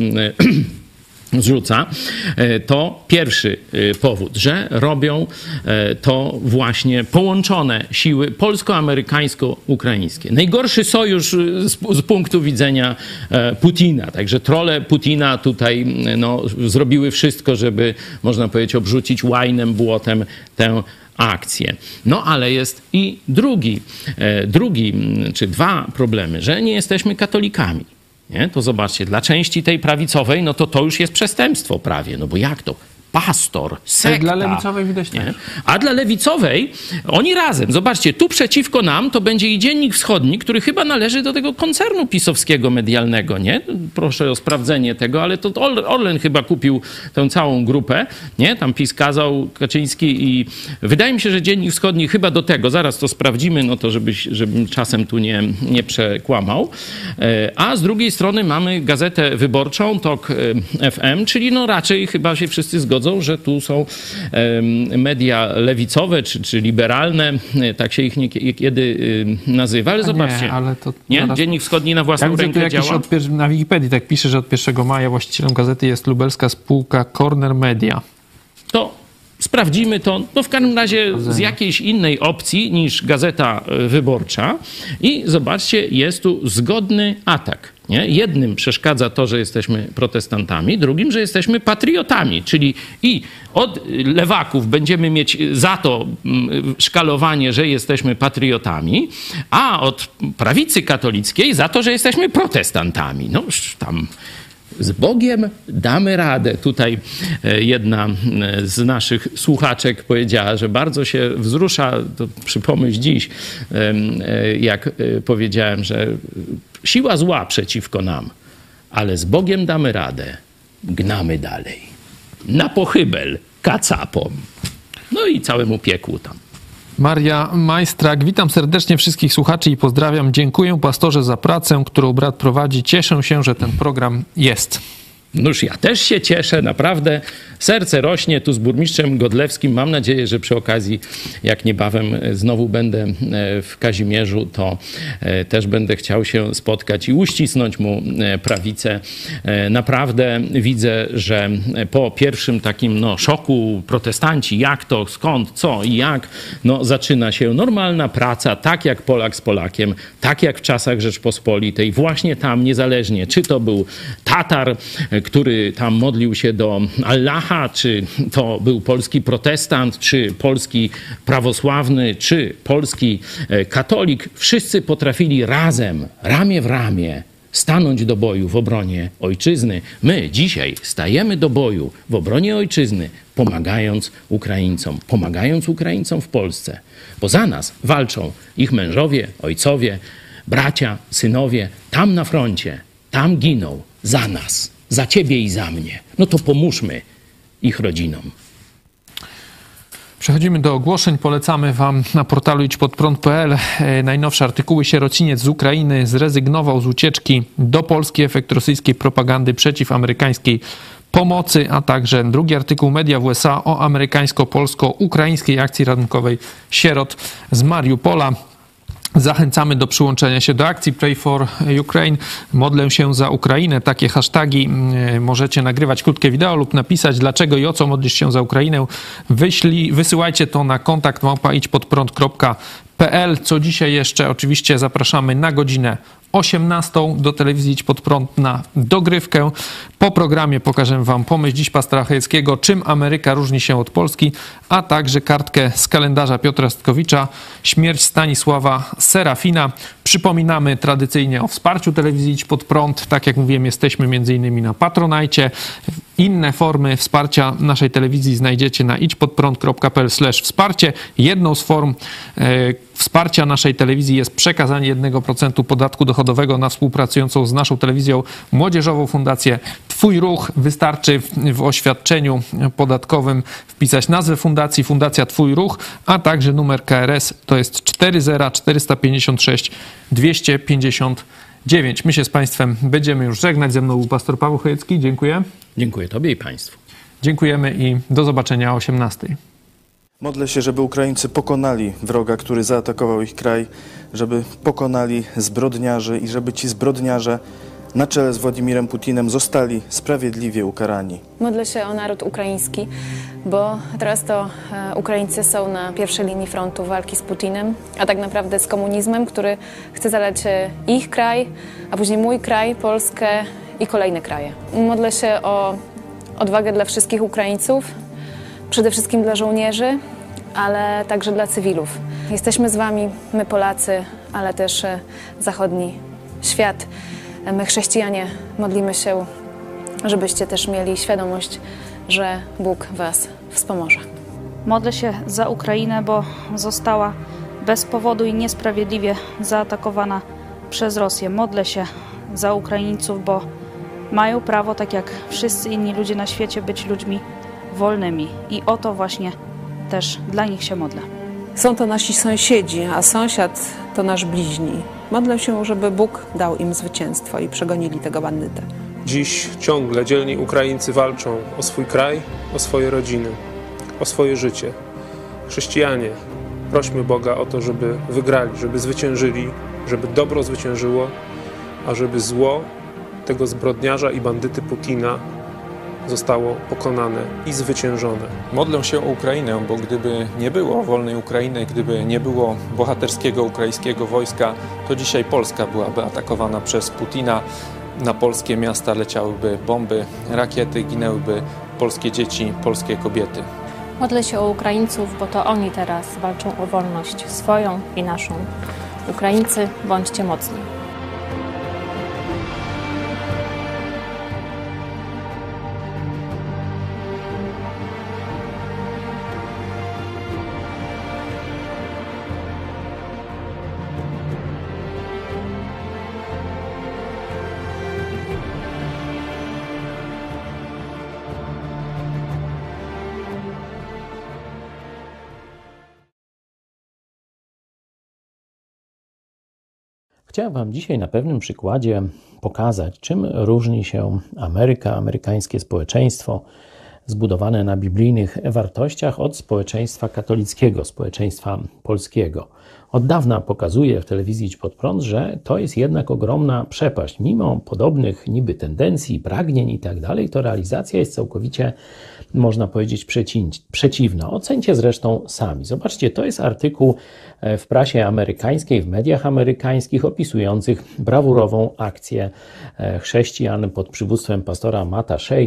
zrzuca. To pierwszy powód, że robią to właśnie połączone siły polsko-amerykańsko-ukraińskie. Najgorszy sojusz z, z punktu widzenia Putina. Także trolle Putina tutaj no, zrobiły wszystko, żeby, można powiedzieć, obrzucić łajnem, błotem tę akcję. No ale jest i drugi, drugi, czy dwa problemy, że nie jesteśmy katolikami. Nie? To zobaczcie, dla części tej prawicowej, no to to już jest przestępstwo prawie, no bo jak to? Pastor, sekta. Dla lewicowej widać nie. A dla lewicowej oni razem. Zobaczcie, tu przeciwko nam to będzie i Dziennik Wschodni, który chyba należy do tego koncernu pisowskiego medialnego, nie? Proszę o sprawdzenie tego, ale to Orlen chyba kupił tę całą grupę, nie? Tam PiS kazał, Kaczyński i wydaje mi się, że Dziennik Wschodni chyba do tego, zaraz to sprawdzimy, no to żebyś, żebym czasem tu nie, nie przekłamał. A z drugiej strony mamy Gazetę Wyborczą, TOK F M, czyli no raczej chyba się wszyscy zgodzą, że tu są media lewicowe czy, czy liberalne, tak się ich niekiedy nazywa, ale zobaczcie. Nie, ale to nie? zaraz... Dziennik Wschodni na własną ja rękę widzę, tu działa? od pier... Na Wikipedii tak pisze, że od pierwszego maja właścicielem gazety jest lubelska spółka Corner Media. To sprawdzimy to, no w każdym razie z jakiejś innej opcji niż Gazeta Wyborcza i zobaczcie, jest tu zgodny atak. Nie? Jednym przeszkadza to, że jesteśmy protestantami, drugim, że jesteśmy patriotami, czyli i od lewaków będziemy mieć za to szkalowanie, że jesteśmy patriotami, a od prawicy katolickiej za to, że jesteśmy protestantami. No tam z Bogiem damy radę. Tutaj jedna z naszych słuchaczek powiedziała, że bardzo się wzrusza, to przypomnę dziś, jak powiedziałem, że siła zła przeciwko nam, ale z Bogiem damy radę, gnamy dalej. Na pochybel kacapom. No i całemu piekłu tam. Maria Majstrak, witam serdecznie wszystkich słuchaczy i pozdrawiam. Dziękuję pastorze za pracę, którą brat prowadzi. Cieszę się, że ten program jest. Noż ja też się cieszę, naprawdę serce rośnie tu z burmistrzem Godlewskim. Mam nadzieję, że przy okazji, jak niebawem znowu będę w Kazimierzu, to też będę chciał się spotkać i uścisnąć mu prawicę. Naprawdę widzę, że po pierwszym takim no, szoku protestanci, jak to, skąd, co i jak, no, zaczyna się normalna praca, tak jak Polak z Polakiem, tak jak w czasach Rzeczpospolitej, właśnie tam niezależnie, czy to był Tatar, który tam modlił się do Allaha, czy to był polski protestant, czy polski prawosławny, czy polski katolik. Wszyscy potrafili razem, ramię w ramię stanąć do boju w obronie ojczyzny. My dzisiaj stajemy do boju w obronie ojczyzny, pomagając Ukraińcom, pomagając Ukraińcom w Polsce. Bo za nas walczą ich mężowie, ojcowie, bracia, synowie, tam na froncie, tam giną za nas. Za ciebie i za mnie. No to pomóżmy ich rodzinom. Przechodzimy do ogłoszeń. Polecamy wam na portalu idź pod prąd kropka p l najnowsze artykuły. Sierociniec z Ukrainy zrezygnował z ucieczki do Polski. Efekt rosyjskiej propagandy przeciw amerykańskiej pomocy, a także drugi artykuł Media w U S A o amerykańsko-polsko-ukraińskiej akcji ratunkowej sierot z Mariupola. Zachęcamy do przyłączenia się do akcji Pray for Ukraine. Modlę się za Ukrainę. Takie hasztagi. Możecie nagrywać krótkie wideo lub napisać, dlaczego i o co modlisz się za Ukrainę. Wyślij, wysyłajcie to na kontakt małpa idź pod prąd kropka p l. Co dzisiaj jeszcze? Oczywiście zapraszamy na godzinę osiemnastą do telewizji Idź Pod Prąd na dogrywkę. Po programie pokażę wam pomysł dziś pastora Chojeckiego, czym Ameryka różni się od Polski, a także kartkę z kalendarza Piotra Stkowicza, śmierć Stanisława Serafina. Przypominamy tradycyjnie o wsparciu telewizji Idź Pod Prąd. Tak jak mówiłem, jesteśmy między innymi na Patronajcie. Inne formy wsparcia naszej telewizji znajdziecie na idź pod prąd kropka p l slash wsparcie. Jedną z form e, wsparcia naszej telewizji jest przekazanie jednego procenta podatku dochodowego na współpracującą z naszą telewizją młodzieżową fundację Twój Ruch. Wystarczy w, w oświadczeniu podatkowym wpisać nazwę fundacji, Fundacja Twój Ruch, a także numer K R S, to jest cztery zero cztery pięć sześć dwieście pięćdziesiąt dziewięć. My się z Państwem będziemy już żegnać. Ze mną był pastor Paweł Chojecki. Dziękuję. Dziękuję Tobie i Państwu. Dziękujemy i do zobaczenia o osiemnastej. Modlę się, żeby Ukraińcy pokonali wroga, który zaatakował ich kraj, żeby pokonali zbrodniarzy i żeby ci zbrodniarze na czele z Władimirem Putinem zostali sprawiedliwie ukarani. Modlę się o naród ukraiński, bo teraz to e, Ukraińcy są na pierwszej linii frontu walki z Putinem, a tak naprawdę z komunizmem, który chce zalać e, ich kraj, a później mój kraj, Polskę i kolejne kraje. Modlę się o odwagę dla wszystkich Ukraińców, przede wszystkim dla żołnierzy, ale także dla cywilów. Jesteśmy z wami, my Polacy, ale też e, zachodni świat. My chrześcijanie modlimy się, żebyście też mieli świadomość, że Bóg was wspomoże. Modlę się za Ukrainę, bo została bez powodu i niesprawiedliwie zaatakowana przez Rosję. Modlę się za Ukraińców, bo mają prawo, tak jak wszyscy inni ludzie na świecie, być ludźmi wolnymi. I o to właśnie też dla nich się modlę. Są to nasi sąsiedzi, a sąsiad to nasz bliźni. Modlę się, żeby Bóg dał im zwycięstwo i przegonili tego bandytę. Dziś ciągle dzielni Ukraińcy walczą o swój kraj, o swoje rodziny, o swoje życie. Chrześcijanie, prośmy Boga o to, żeby wygrali, żeby zwyciężyli, żeby dobro zwyciężyło, a żeby zło tego zbrodniarza i bandyty Putina zostało pokonane i zwyciężone. Modlę się o Ukrainę, bo gdyby nie było wolnej Ukrainy, gdyby nie było bohaterskiego ukraińskiego wojska, to dzisiaj Polska byłaby atakowana przez Putina. Na polskie miasta leciałyby bomby, rakiety, ginęłyby polskie dzieci, polskie kobiety. Modlę się o Ukraińców, bo to oni teraz walczą o wolność swoją i naszą. Ukraińcy, bądźcie mocni. Chciałem Wam dzisiaj na pewnym przykładzie pokazać, czym różni się Ameryka, amerykańskie społeczeństwo zbudowane na biblijnych wartościach od społeczeństwa katolickiego, społeczeństwa polskiego. Od dawna pokazuje w telewizji Idź Pod Prąd, że to jest jednak ogromna przepaść. Mimo podobnych niby tendencji, pragnień i tak dalej, to realizacja jest całkowicie, można powiedzieć, przeciwna. Ocencie zresztą sami. Zobaczcie, to jest artykuł w prasie amerykańskiej, w mediach amerykańskich opisujących brawurową akcję chrześcijan pod przywództwem pastora Matta Shea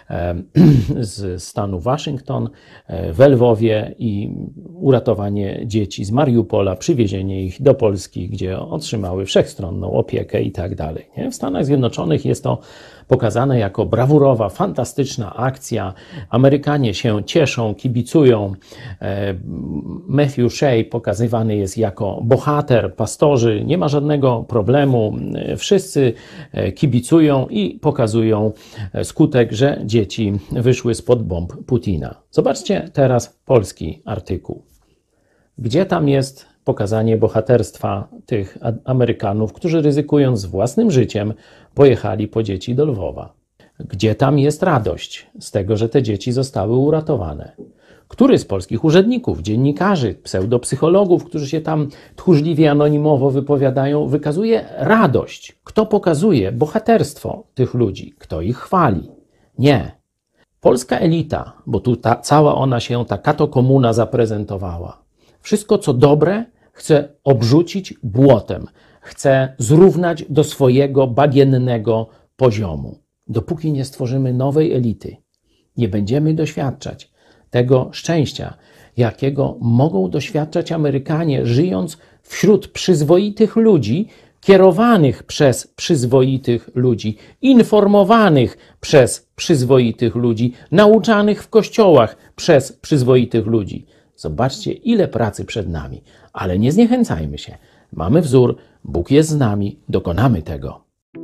z stanu Waszyngton w Lwowie i uratowanie dzieci z Mariupola, przywiezienie ich do Polski, gdzie otrzymały wszechstronną opiekę i tak dalej. W Stanach Zjednoczonych jest to pokazane jako brawurowa, fantastyczna akcja. Amerykanie się cieszą, kibicują. Matthew Shea pokazywany jest jako bohater, pastorzy, nie ma żadnego problemu. Wszyscy kibicują i pokazują skutek, że dzieci wyszły spod bomb Putina. Zobaczcie teraz polski artykuł. Gdzie tam jest pokazanie bohaterstwa tych Amerykanów, którzy ryzykując własnym życiem pojechali po dzieci do Lwowa? Gdzie tam jest radość z tego, że te dzieci zostały uratowane? Który z polskich urzędników, dziennikarzy, pseudopsychologów, którzy się tam tchórzliwie, anonimowo wypowiadają, wykazuje radość? Kto pokazuje bohaterstwo tych ludzi? Kto ich chwali? Nie. Polska elita, bo tu ta, cała ona się, ta katokomuna zaprezentowała. Wszystko, co dobre, chce obrzucić błotem, chce zrównać do swojego bagiennego poziomu. Dopóki nie stworzymy nowej elity, nie będziemy doświadczać tego szczęścia, jakiego mogą doświadczać Amerykanie, żyjąc wśród przyzwoitych ludzi, kierowanych przez przyzwoitych ludzi, informowanych przez przyzwoitych ludzi, nauczanych w kościołach przez przyzwoitych ludzi. Zobaczcie, ile pracy przed nami, ale nie zniechęcajmy się. Mamy wzór, Bóg jest z nami, dokonamy tego.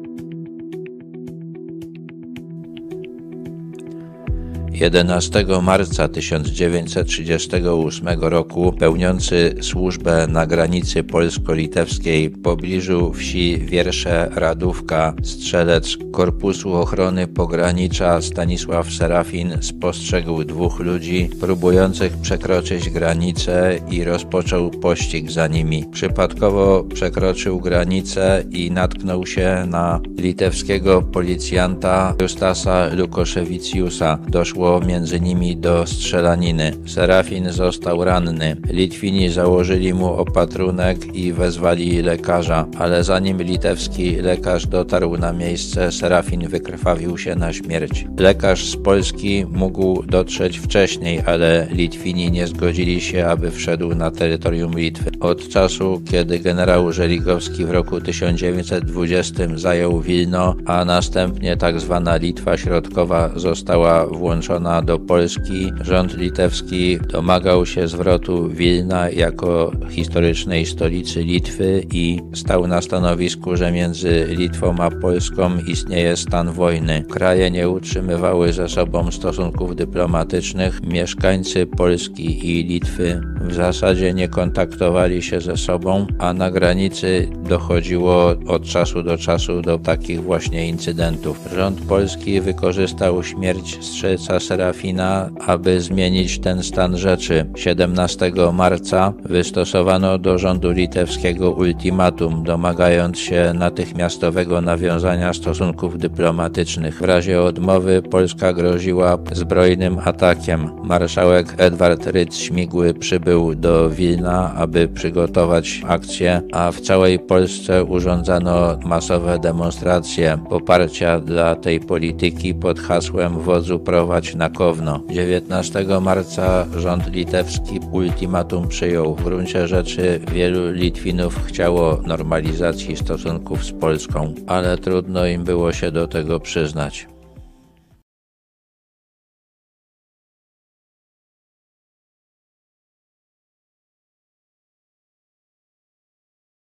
jedenastego marca tysiąc dziewięćset trzydziestego ósmego roku pełniący służbę na granicy polsko-litewskiej w pobliżu wsi Wiersze Radówka strzelec Korpusu Ochrony Pogranicza Stanisław Serafin spostrzegł dwóch ludzi próbujących przekroczyć granicę i rozpoczął pościg za nimi. Przypadkowo przekroczył granicę i natknął się na litewskiego policjanta Justasa Lukoszewicjusa. Doszło między nimi do strzelaniny. Serafin został ranny. Litwini założyli mu opatrunek i wezwali lekarza, ale zanim litewski lekarz dotarł na miejsce, Serafin wykrwawił się na śmierć. Lekarz z Polski mógł dotrzeć wcześniej, ale Litwini nie zgodzili się, aby wszedł na terytorium Litwy. Od czasu, kiedy generał Żeligowski w roku tysiąc dziewięćset dwudziestym zajął Wilno, a następnie tak zwana Litwa Środkowa została włączona do Polski, rząd litewski domagał się zwrotu Wilna jako historycznej stolicy Litwy i stał na stanowisku, że między Litwą a Polską istnieje stan wojny. Kraje nie utrzymywały ze sobą stosunków dyplomatycznych. Mieszkańcy Polski i Litwy w zasadzie nie kontaktowali się ze sobą, a na granicy dochodziło od czasu do czasu do takich właśnie incydentów. Rząd polski wykorzystał śmierć strzelca Serafina, aby zmienić ten stan rzeczy. siedemnastego marca wystosowano do rządu litewskiego ultimatum, domagając się natychmiastowego nawiązania stosunków dyplomatycznych. W razie odmowy Polska groziła zbrojnym atakiem. Marszałek Edward Rydz-Śmigły przybył do Wilna, aby przygotować akcję, a w całej Polsce urządzano masowe demonstracje poparcia dla tej polityki pod hasłem wodzu prowadź na Kowno. dziewiętnastego marca rząd litewski ultimatum przyjął. W gruncie rzeczy wielu Litwinów chciało normalizacji stosunków z Polską, ale trudno im było się do tego przyznać.